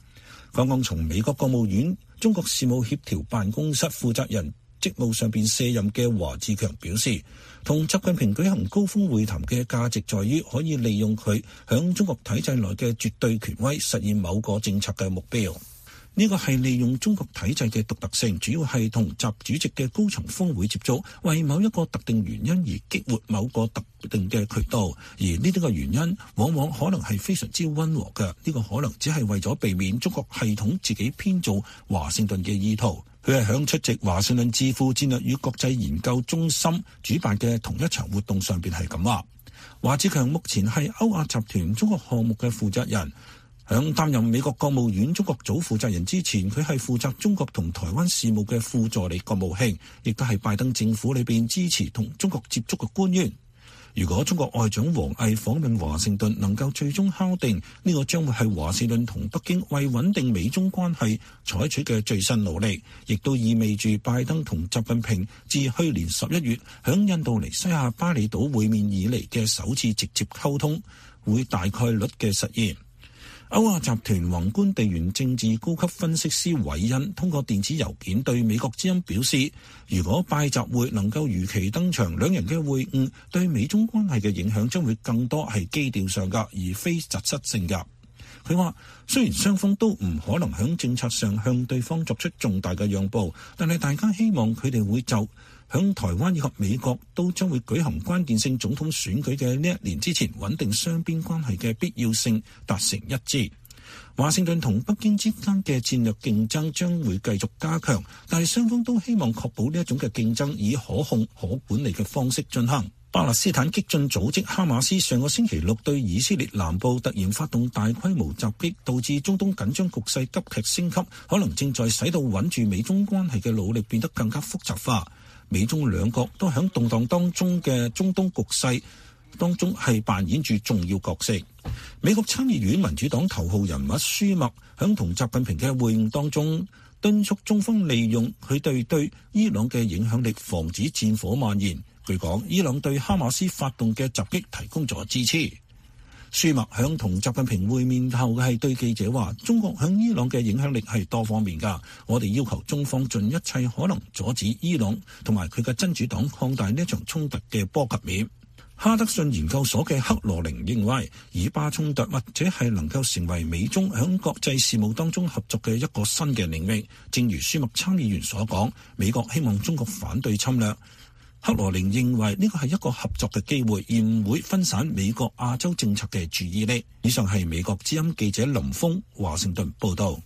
剛剛從美國國務院中國事務協調辦公室負責人職務上邊卸任嘅華志強表示，同習近平舉行高峰會談嘅價值在於可以利用佢響中國體制內嘅絕對權威，實現某個政策嘅目標。呢個係利用中國體制嘅獨特性，主要係同習主席嘅高層峰會接觸，為某一個特定原因而激活某個特定嘅渠道，而呢啲個原因往往可能係非常之溫和嘅。呢個可能只係為咗避免中國系統自己編造華盛頓嘅意圖。佢係響出席華盛頓智庫戰略與國際研究中心主辦嘅同一場活動上邊係咁話。華志強目前係歐亞集團中國項目嘅負責人。響擔任美國國務院中國組負責人之前，佢係負責中國同台灣事務嘅副助理國務卿，亦都係拜登政府裏邊支持同中國接觸嘅官員。如果中國外長王毅訪問華盛頓能夠最終敲定，呢個將會係華盛頓同北京為穩定美中關係採取嘅最新努力，亦都意味住拜登同習近平自去年十一月響印度尼西亞巴厘島會面以嚟嘅首次直接溝通會大概率嘅實現。歐亞集團宏觀地緣政治高級分析師韋恩通過電子郵件對美國之音表示，如果拜習會能夠如期登場，兩人嘅會晤對美中關係嘅影響將會更多係基調上噶，而非實質性噶。佢話，雖然雙方都唔可能喺政策上向對方作出重大嘅讓步，但係大家希望佢哋會就響台灣以及美國都將會舉行關鍵性總統選舉嘅呢一年之前，穩定雙邊關係嘅必要性達成一致。華盛頓同北京之間嘅戰略競爭將會繼續加強，但係雙方都希望確保呢一種嘅競爭以可控可管理嘅方式進行。巴勒斯坦激進組織哈馬斯上個星期六對以色列南部突然發動大規模襲擊，導致中東緊張局勢急劇升級，可能正在使到穩住美中關係嘅努力變得更加複雜化。美中兩國都喺動盪當中嘅中東局勢當中係扮演住重要角色。美國參議院民主黨頭號人物舒默喺同習近平嘅會晤當中敦促中方利用佢哋對伊朗嘅影響力，防止戰火蔓延。據講，伊朗對哈馬斯發動嘅襲擊提供咗支持。舒默響同習近平會面後係對記者話，中國響伊朗嘅影響力係多方面噶，我哋要求中方盡一切可能阻止伊朗同埋佢嘅真主黨擴大呢一場衝突嘅波及面。哈德遜研究所嘅克羅寧認為，以巴衝突或者係能夠成為美中響國際事務當中合作嘅一個新嘅領域。正如舒默參議員所講，美國希望中國反對侵略。克羅寧認為呢個係一個合作嘅機會，而唔會分散美國亞洲政策嘅注意力。以上係美國之音記者林峰華盛頓報道。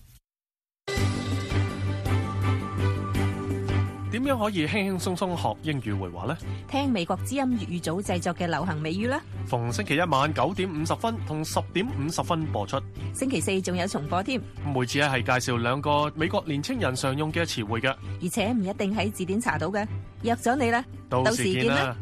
點樣可以輕輕鬆鬆學英語會話呢？ 聽美國之音粵語組製作嘅流行美語啦。 逢星期一晚九點五十分同十點五十分播出。 星期四仲有重播添。 每次咧係介紹兩個美國年青人常用嘅詞彙嘅， 而且唔一定喺字典查到嘅。約咗你啦， 到時見啦。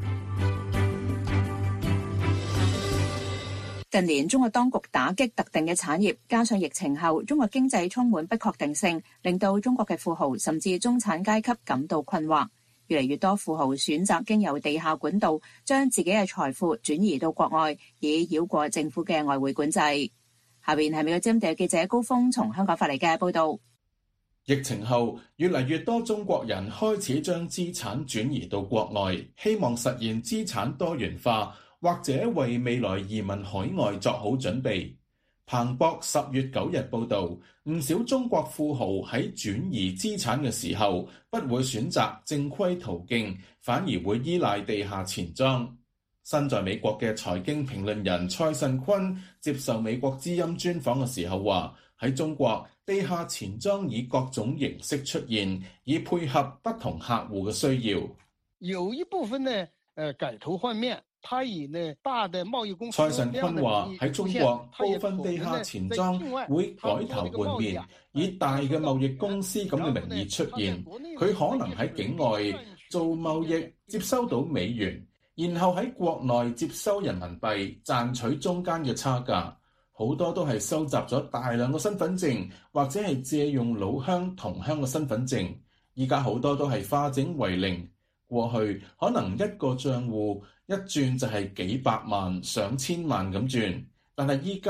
近年中國當局打擊特定嘅產業，加上疫情後中國經濟充滿不確定性，令到中國嘅富豪甚至中產階級感到困惑。越嚟越多富豪選擇經由地下管道將自己嘅財富轉移到國外，以繞過政府嘅外匯管制。下邊係美國之音記者高峰從香港發嚟嘅報道。 疫情後，越嚟越多中國人開始將資產轉移到國外，希望實現資產多元化，或者為未來移民海外作好準備。彭博十月九日報導，唔少中國富豪喺轉移資產嘅時候，不會選擇正規途徑，反而會依賴地下錢莊。身在美國嘅財經評論人蔡慎坤接受美國之音專訪嘅時候話，喺中國，地下錢莊以各種形式出現，以配合不同客戶嘅需要。 有一部分呢，呃，改頭換面。他以呢大的貿易公司， 蔡慎坤話喺中國部分地下錢莊會改頭換面，以大嘅貿易公司咁嘅名義出現。佢可能喺境外做貿易，接收到美元，然後喺國內接收人民幣，賺取中間嘅差價。好多都係收集咗大量嘅身份證，或者係借用老鄉同鄉嘅身份證。依家好多都係化整為零。過去可能一個賬戶一轉就係幾百萬、上千萬咁轉，但係依家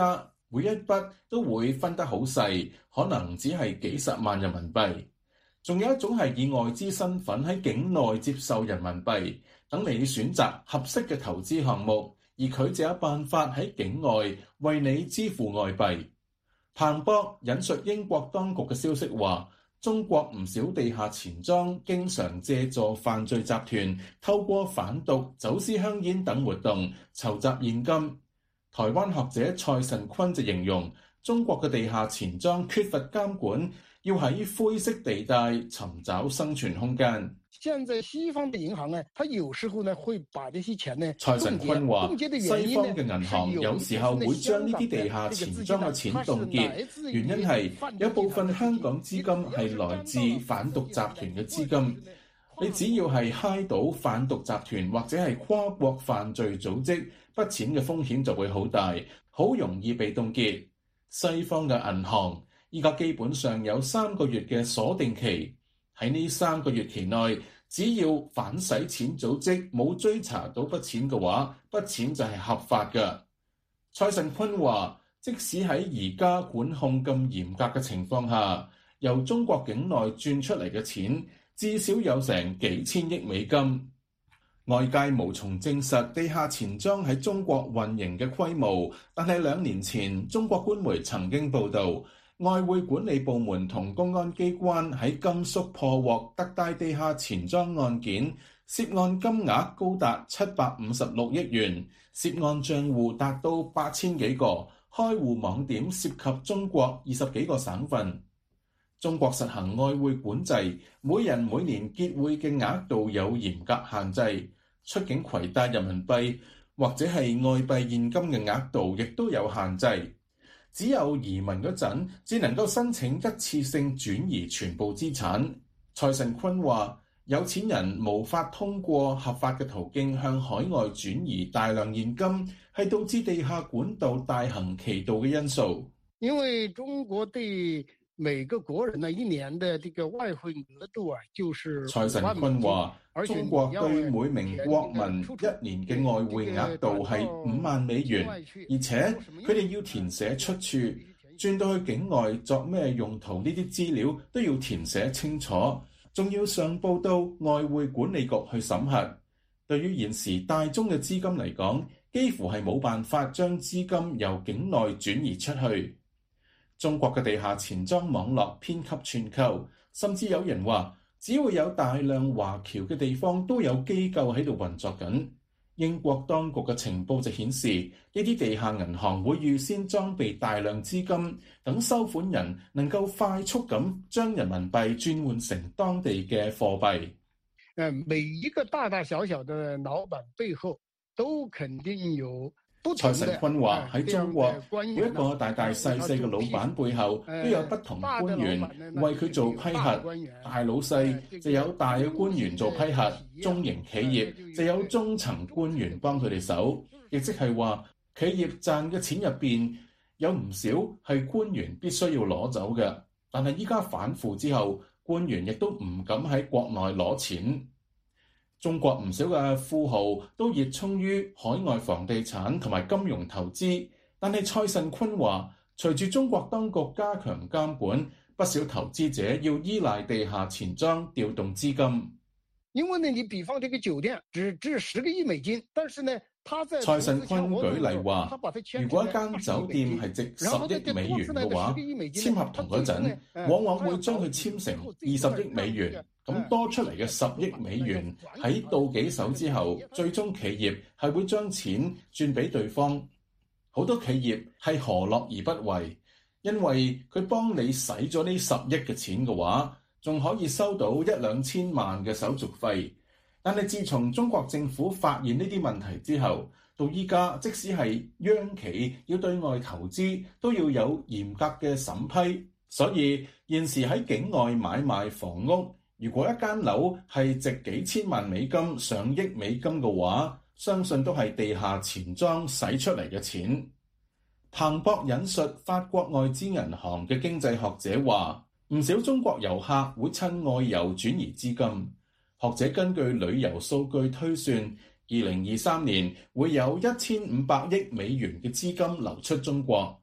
每一筆都會分得好細，可能只係幾十萬人民幣。仲有一種係以外資身份喺境內接受人民幣，等你選擇合適嘅投資項目，而佢就有辦法喺境外為你支付外幣。彭博引述英國當局嘅消息話，中國唔少地下錢莊經常借助犯罪集團，透過販毒、走私香煙等活動籌集現金。台灣學者蔡神坤就形容，中國嘅地下錢莊缺乏監管，要喺灰色地帶尋找生存空間。 現在西方的銀行呢，它有時候呢會把這些錢呢， 蔡神坤話，西方嘅銀行有時候會將呢啲地下錢莊嘅錢凍結，原因係有部分香港資金係來自販毒集團嘅資金。你只要係揩到販毒集團或者係跨國犯罪組織，筆錢嘅風險就會好大，好容易被凍結。西方嘅銀行依家基本上有三個月嘅鎖定期，喺呢三個月期內，只要反洗錢組織冇追查到筆錢嘅話，筆錢就係合法嘅。蔡神坤話，即使喺而家管控咁嚴格嘅情況下，由中國境內轉出嚟嘅錢至少有成幾千億美金。外界無從證實地下錢莊喺中國運營嘅規模，但係兩年前中國官媒曾經報導，外匯管理部門同公安機關喺甘肅破獲特大地下錢莊案件，涉案金額高達七百五十六億元，涉案帳戶達到八千幾個，開戶網點涉及中國二十幾個省份。中國實行外匯管制，每人每年結匯嘅額度有嚴格限制，出境攜帶人民幣或者係外幣現金嘅額度亦都有限制。只有移民嗰陣，只能夠申請一次性轉移全部資產。蔡神坤話，有錢人無法通過合法嘅途徑向海外轉移大量現金，係導致地下管道大行其道嘅因素。 因為中國對每個國人呢一年的這個外匯額度啊，就是蔡神坤話，中國對每名國民一年嘅外匯額度係五萬美元，而且佢哋要填寫出處，轉到去境外作咩用途呢啲資料都要填寫清楚，仲要上報到外匯管理局去審核。對於現時大宗嘅資金嚟講，幾乎係冇辦法將資金由境內轉移出去。中國嘅地下錢莊網絡遍及全球，甚至有人話，只要有大量華僑嘅地方都有機構喺度運作緊。英國當局嘅情報就顯示，呢啲地下銀行會預先裝備大量資金，等收款人能夠快速咁將人民幣轉換成當地嘅貨幣。 誒，每一個大大小小嘅老闆背後都肯定有。 蔡神坤話，喺中國，每一個大大細細嘅老闆背後都有不同官員為佢做批核，大老細就有大嘅官員做批核，中型企業就有中層官員幫佢哋手，亦即係話企業賺嘅錢入邊有唔少係官員必須要攞走嘅，但係依家反腐之後，官員亦都唔敢喺國內攞錢。中國唔少嘅富豪都熱衷於海外房地產同埋金融投資，但係蔡神坤話，隨住中國當局加強監管，不少投資者要依賴地下錢莊調動資金。 因為呢，你比方這個酒店只值十個億美金，但是呢， 蔡神坤舉例話，如果一間酒店係值十億美元嘅話，簽合同嗰陣，往往會將佢簽成二十億美元。咁多出嚟嘅十億美元喺到幾手之後，最終企業係會將錢轉俾對方。好多企業係何樂而不為，因為佢幫你使咗呢十億嘅錢嘅話，仲可以收到一兩千萬嘅手續費。但係自從中國政府發現呢啲問題之後，到依家即使係央企要對外投資，都要有嚴格嘅審批。所以現時喺境外買賣房屋，如果一間樓係值幾千萬美金、上億美金嘅話，相信都係地下錢莊使出嚟嘅錢。彭博引述法國外資銀行嘅經濟學者話，唔少中國遊客會趁外遊轉移資金。學者根據旅遊數據推算，二零二三年會有一千五百億美元嘅資金流出中國。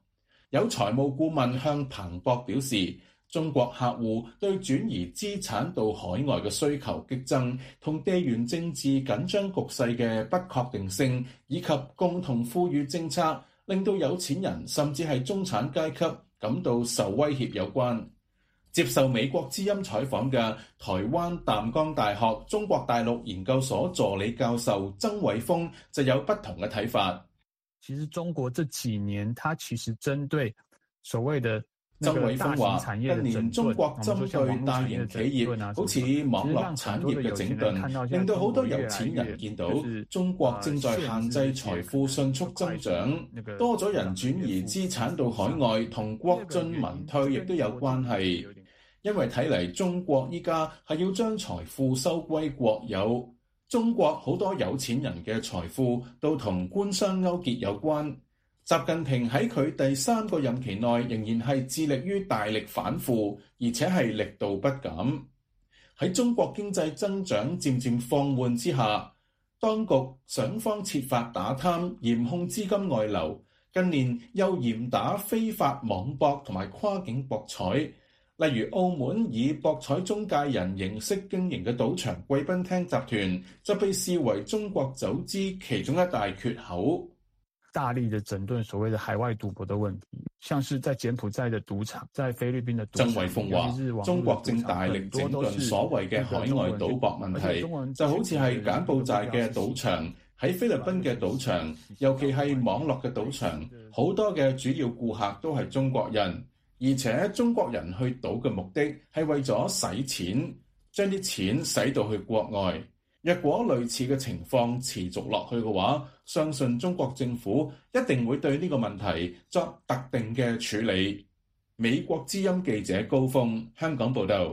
有財務顧問向彭博表示，中國客戶對轉移資產到海外嘅需求激增，同地緣政治緊張局勢嘅不確定性，以及共同富裕政策，令到有錢人甚至係中產階級感到受威脅有關。接受美國之音採訪嘅台灣淡江大學中國大陸研究所助理教授曾偉峰就有不同嘅睇法。 其實中國這幾年，它其實針對所謂的曾偉峰話：近年中國針對大型企業，好似網絡產業嘅整頓，令到好多有錢人見到中國正在限制財富迅速增長，多咗人轉移資產到海外，同國進民退亦都有關係。因為睇嚟中國依家係要將財富收歸國有，中國好多有錢人嘅財富都同官商勾結有關。習近平喺佢第三個任期內仍然係致力於大力反腐，而且係力度不減。喺中國經濟增長漸漸放緩之下，當局想方設法打貪，嚴控資金外流。近年又嚴打非法網博同埋跨境博彩，例如澳門以博彩中介人形式經營嘅賭場貴賓廳集團，就被視為中國走資其中一大缺口。 大力的整頓所謂的海外賭博的問題，像是在柬埔寨的賭場，在菲律賓的賭場。 曾偉峰話：中國正大力整頓所謂嘅海外賭博問題，就好似係柬埔寨嘅賭場，喺菲律賓嘅賭場，尤其係網絡嘅賭場，好多嘅主要顧客都係中國人，而且中國人去賭嘅目的係為咗使錢，將啲錢使到去國外。若果類似嘅情況持續落去嘅話，相信中國政府一定會對呢個問題作特定嘅處理。美國之音記者高峰，香港報道。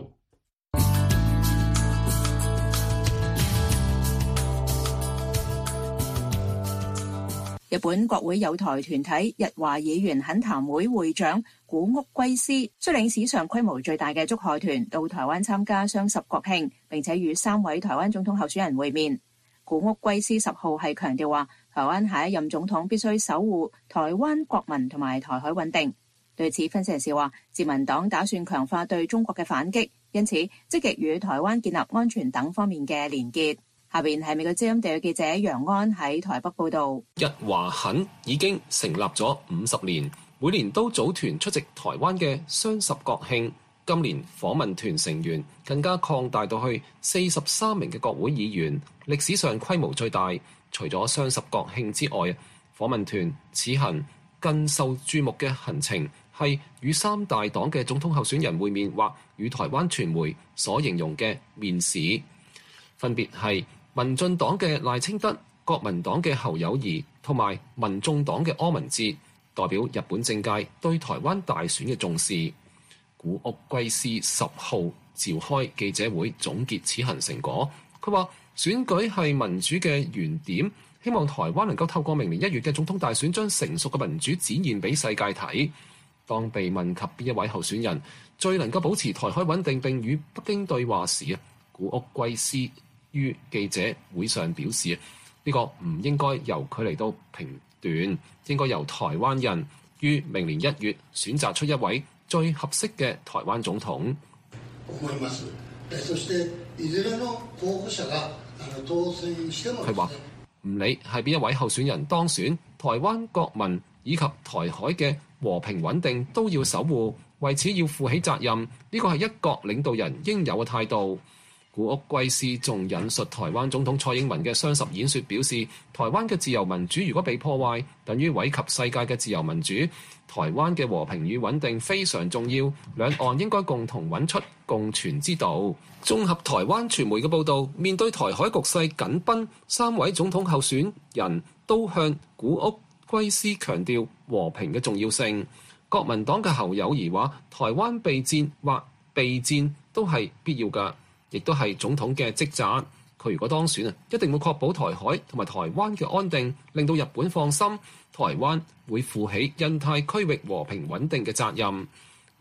日本國會有台團體日華議員懇談會會長古屋圭司率領史上規模最大嘅祝賀團到台灣參加雙十國慶，並且與三位台灣總統候選人會面。古屋圭司十號係強調話，台灣下一任總統必須守護台灣國民同埋台海穩定。對此，分析人士話，自民黨打算強化對中國嘅反擊，因此積極與台灣建立安全等方面嘅連結。下邊係美國之音地嘅記者楊安喺台北報道。 日華懇已經成立咗五十年，每年都組團出席台灣嘅雙十國慶。今年訪問團成員更加擴大到去四十三名嘅國會議員，歷史上規模最大。除咗雙十國慶之外，訪問團此行更受注目嘅行程係與三大黨嘅總統候選人會面，或與台灣傳媒所形容嘅面試，分別係民進黨嘅賴清德、國民黨嘅侯友宜同埋民眾黨嘅柯文哲，代表日本政界對台灣大選嘅重視。古屋圭司十號召開記者會總結此行成果，佢話選舉係民主嘅原點，希望台灣能夠透過明年一月嘅總統大選，將成熟嘅民主展現俾世界睇。當被問及邊一位候選人最能夠保持台海穩定並與北京對話時啊，古屋圭司於記者會上表示，呢個唔應該由佢嚟到評斷，應該由台灣人於明年一月選擇出一位最合適嘅台灣總統。佢話唔理係邊一位候選人當選，台灣國民以及台海嘅和平穩定都要守護，為此要負起責任，呢個係一國領導人應有嘅態度。古屋圭司仲引述台灣總統蔡英文嘅雙十演說，表示台灣嘅自由民主如果被破壞，等於毀及世界嘅自由民主。台灣嘅和平與穩定非常重要，兩岸應該共同揾出共存之道。綜合台灣傳媒嘅報導，面對台海局勢緊繃，三位總統候選人都向古屋圭司強調和平嘅重要性。國民黨嘅侯友宜話，台灣備戰或備戰都係必要㗎，亦都係總統嘅職責。佢如果當選啊，一定會確保台海同埋台灣嘅安定，令到日本放心。台灣會負起印太區域和平穩定嘅責任。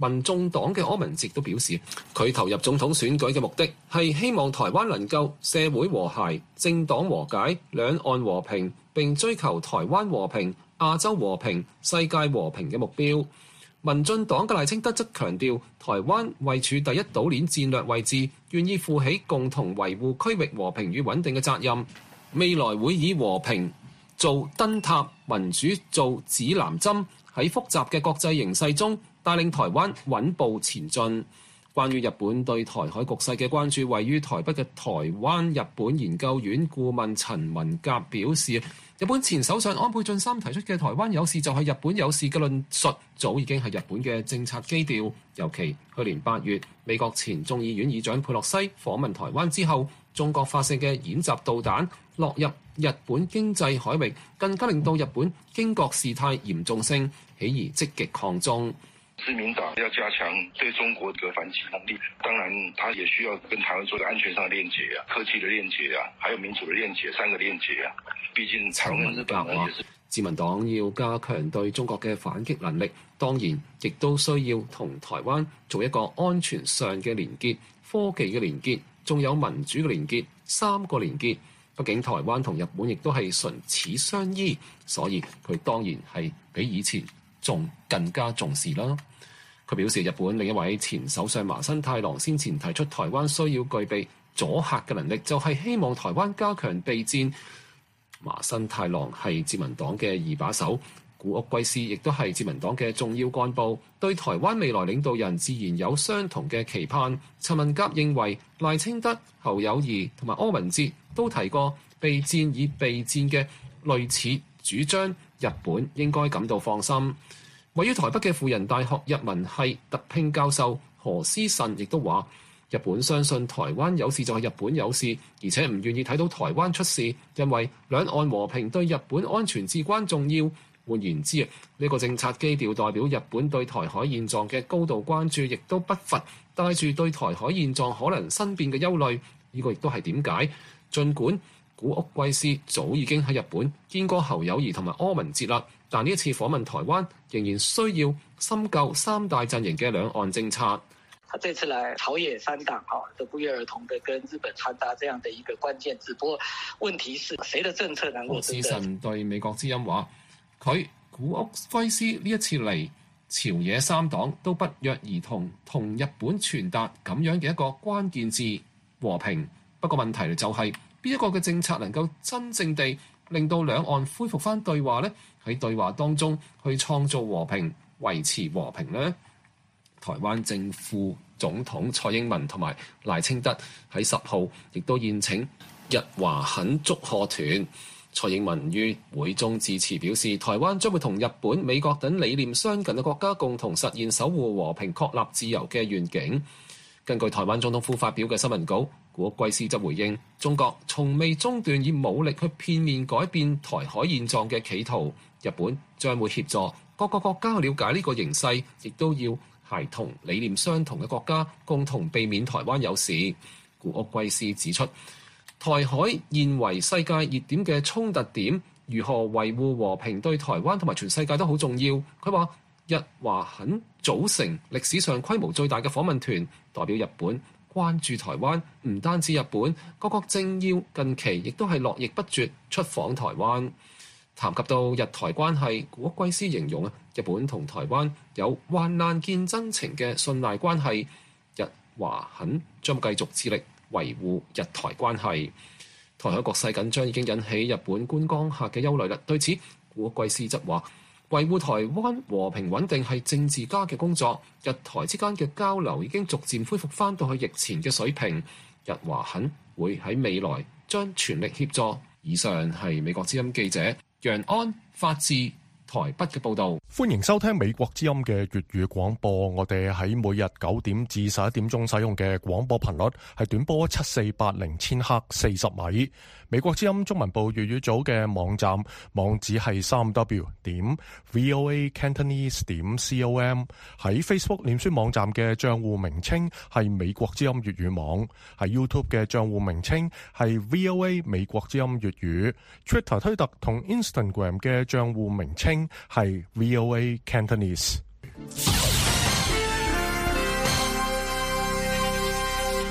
民眾黨嘅柯文哲都表示，佢投入總統選舉嘅目的係希望台灣能夠社會和諧、政黨和解、兩岸和平，並追求台灣和平、亞洲和平、世界和平嘅目標。民進黨嘅賴清德則強調，台灣位處第一島鏈戰略位置，願意負起共同維護區域和平與穩定嘅責任。未來會以和平做燈塔，民主做指南針，喺複雜嘅國際形勢中帶領台灣穩步前進。關於日本對台海局勢嘅關注，位於台北嘅台灣日本研究院顧問陳文甲表示，日本前首相安倍晉三提出嘅台灣有事就係日本有事嘅論述，早已經係日本嘅政策基調。尤其去年八月，美國前眾議院議長佩洛西訪問台灣之後，中國發射嘅演習導彈落入日本經濟海域，更加令到日本驚覺事態嚴重性，起而積極抗中。 自民黨要加強對中國嘅反擊能力，當然，他也需要跟台灣做個安全上的鏈接啊、科技的鏈接啊，還有民主的鏈接，三個鏈接啊。畢竟台灣日本呢也是。 自民黨要加強對中國嘅反擊能力，當然亦都需要同台灣做一個安全上嘅連結、科技嘅連結，仲有民主嘅連結，三個連結。畢竟台灣同日本亦都係唇齒相依，所以佢當然係比以前仲更加重視啦。佢表示，日本另一位前首相麻生太郎先前提出台灣需要具備阻嚇嘅能力，就係希望台灣加強備戰。麻生太郎係自民黨嘅二把手，古屋圭司亦都係自民黨嘅重要幹部，對台灣未來領導人自然有相同嘅期盼。陳文甲認為，賴清德、侯友宜同埋柯文哲都提過備戰以備戰嘅類似主張，日本應該感到放心。位於台北嘅輔仁大學日文系特聘教授何思慎亦都話，日本相信台灣有事就係日本有事，而且唔願意睇到台灣出事，因為兩岸和平對日本安全至關重要。換言之啊，呢個政策基調代表日本對台海現狀嘅高度關注，亦都不乏帶住對台海現狀可能生變嘅憂慮。呢個亦都係點解，儘管古屋圭司早已經喺日本見過侯友宜同埋柯文哲啦，但呢一次訪問台灣仍然需要深究三大陣營嘅兩岸政策。 他這次來朝野三黨哈都不約而同的跟日本傳達這樣的一個關鍵字，不過問題是誰的政策能夠真正？何思慎對美國之音話，佢古屋圭司呢一次嚟朝野三黨都不約而同同日本傳達咁樣嘅一個關鍵字和平。不過問題就係、是、邊一個嘅政策能夠真正地令到兩岸恢復翻對話呢？喺對話當中去創造和平、維持和平呢？台灣正副總統蔡英文同埋賴清德喺十號亦都宴請日華肯祝賀團。蔡英文於會中致辭表示，台灣將會同日本、美國等理念相近嘅國家共同實現守護和平、確立自由嘅願景。根據台灣總統府發表嘅新聞稿，古屋圭司則回應，中國從未中斷以武力去片面改變台海現狀嘅企圖，日本將會協助各個國家了解呢個形勢，亦都要係同理念相同嘅國家共同避免台灣有事。古屋圭司指出，台海現為世界熱點嘅衝突點，如何維護和平對台灣同埋全世界都好重要。佢話日華肯組成歷史上規模最大嘅訪問團，代表日本關注台灣。唔單止日本，各國政要近期亦都係絡繹不絕出訪台灣。談及到日台關係，古屋圭司形容啊，日本同台灣有患難見真情嘅信賴關係，日華肯將繼續致力維護日台關係。台海局勢緊張已經引起日本觀光客嘅憂慮啦。對此，古屋圭司則話，維護台灣和平穩定係政治家嘅工作，日台之間嘅交流已經逐漸恢復翻到去疫前嘅水平，日華肯會喺未來將全力協助。以上係美國之音記者楊安發自台北嘅報道。 歡迎收聽美國之音嘅粵語廣播。我哋喺每日九點至十一點鐘使用嘅廣播頻率係短波七四八零千赫四十米。美國之音中文部粵語組嘅網站網址係三 w 點 voa cantonese 點 com。喺 Facebook 臉書網站嘅賬戶名稱係美國之音粵語網。喺 YouTube 嘅賬戶名稱係 voa 美國之音粵語。Twitter 推特同 Instagram 嘅賬戶名稱係 voa Cantonese。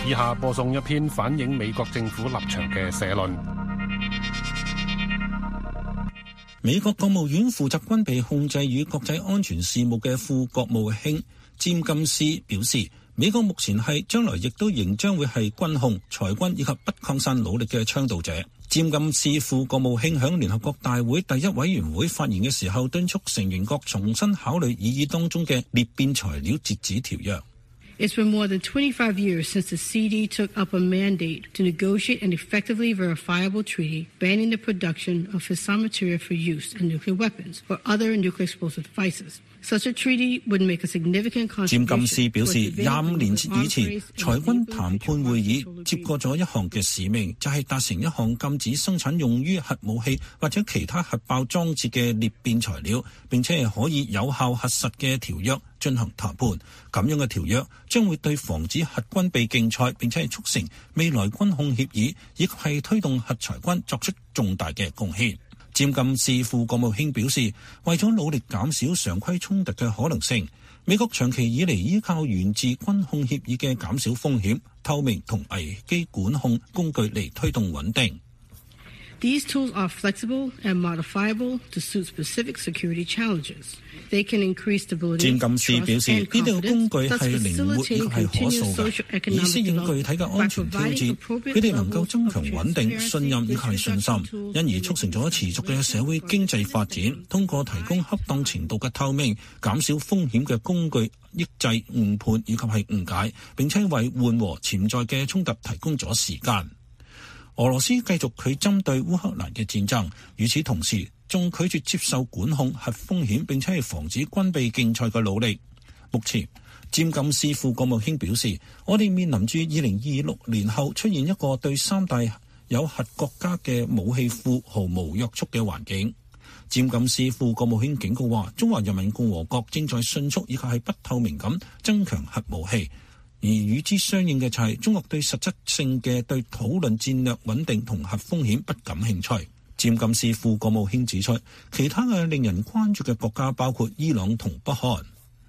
以下播送一篇反映美國政府立場嘅社論。 美國國務院負責軍備控制與國際安全事務嘅副國務卿詹金斯表示，美國目前係，將來亦都仍將會係軍控、裁軍以及不擴散努力嘅倡導者。詹金斯副國務卿響聯合國大會第一委員會發言嘅時候，敦促成員國重新考慮擬議當中嘅裂變材料截止條約。 It's been more than twenty-five years since the C D took up a mandate to negotiate an effectively verifiable treaty banning the production of fissile material for use in nuclear weapons or other nuclear explosive devices. Such a treaty would make a significant contribution. 詹金斯表示，廿五年以前，裁軍談判會議接過咗一項嘅使命，就係、是、達成一項禁止生產用於核武器或者其他核爆裝置嘅裂變材料，並且係可以有效核實嘅條約進行談判。咁樣嘅條約將會對防止核軍備競賽，並且係促成未來軍控協議，以及係推動核裁軍作出重大嘅貢獻。詹金斯副國務卿表示，為咗努力減少常規衝突嘅可能性，美國長期以嚟依靠源自軍控協議嘅減少風險、透明同危機管控工具嚟推動穩定。 These tools are flexible and modifiable to suit specific security challenges. They can increase stability, 詹金斯表示，呢啲嘅工具係靈活亦係可數嘅，以適應具體嘅安全挑戰。佢哋能夠增強穩定、信任以及係信心，因而促成咗持續嘅社會經濟發展。通過提供恰當程度嘅透明、減少風險嘅工具，抑制誤判以及係誤解，並且為緩和潛在嘅衝突提供咗時間。俄羅斯繼續佢針對烏克蘭嘅戰爭，與此同時仲拒絕接受管控核風險並且係防止軍備競賽嘅努力。目前，詹金斯副國務卿表示，我哋面臨住二零二六年後出現一個對三大有核國家嘅武器庫毫無約束嘅環境。詹金斯副國務卿警告話，中華人民共和國正在迅速以及係不透明咁增強核武器。而與之相應嘅就係中國對實質性嘅對討論戰略穩定同核風險不感興趣。詹金斯副國務卿指出，其他嘅令人關注嘅國家包括伊朗同北韓。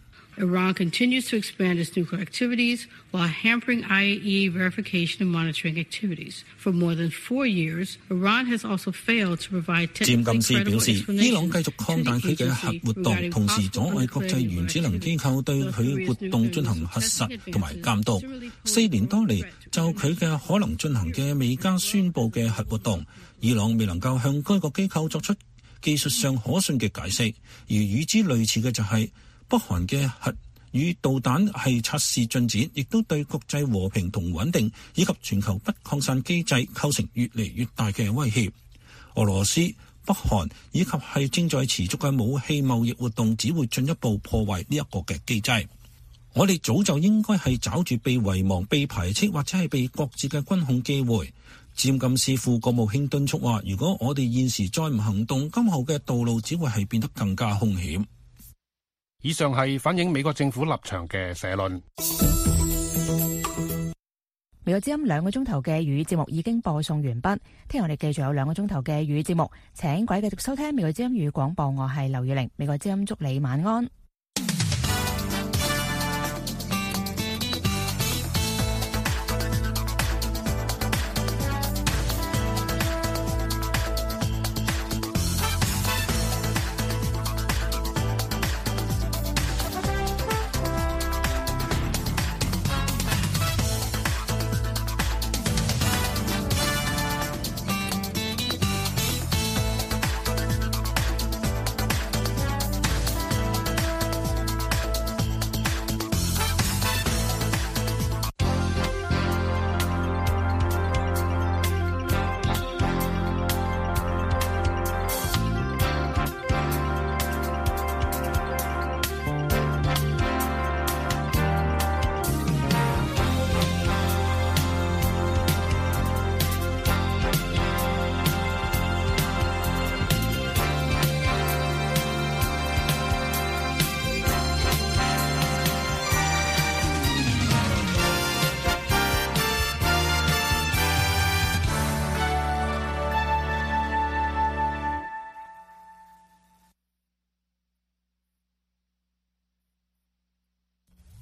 Iran continues to expand its nuclear activities while hampering I A E A verification and monitoring activities. For more than four years, Iran has also failed to provide technically credible explanations. 伊朗繼續擴大佢嘅核活動，同時阻礙國際原子能機構對佢活動進行核實同埋監督。四年多嚟，就佢嘅可能進行嘅未加宣佈嘅核活動，伊朗未能夠向該個機構作出技術上可信嘅解釋。而與之類似嘅就係、是北韓嘅核與導彈係測試進展，亦都對國際和平同穩定以及全球不擴散機制構成越嚟越大嘅威脅。俄羅斯、北韓以及係正在持續嘅武器貿易活動，只會進一步破壞呢一個嘅機制。我哋早就應該係找住被遺忘、被排斥或者係被擱置嘅軍控機會。詹金斯副國務卿敦促話，如果我哋現時再唔行動，今後嘅道路只會係變得更加兇險。 以上係反映美國政府立場嘅社論。 美國之音兩個鐘頭嘅粵語節目已經播送完畢，聽日我哋繼續有兩個鐘頭嘅粵語節目，請各位繼續收聽美國之音粵語廣播，我係劉月玲，美國之音祝你晚安。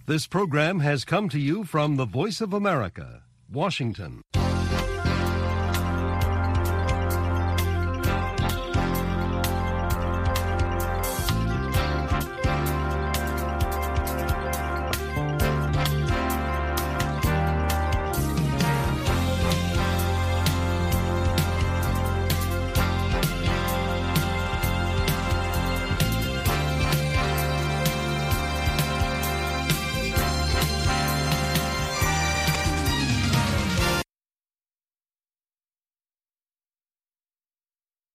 This program has come to you from the Voice of America, Washington.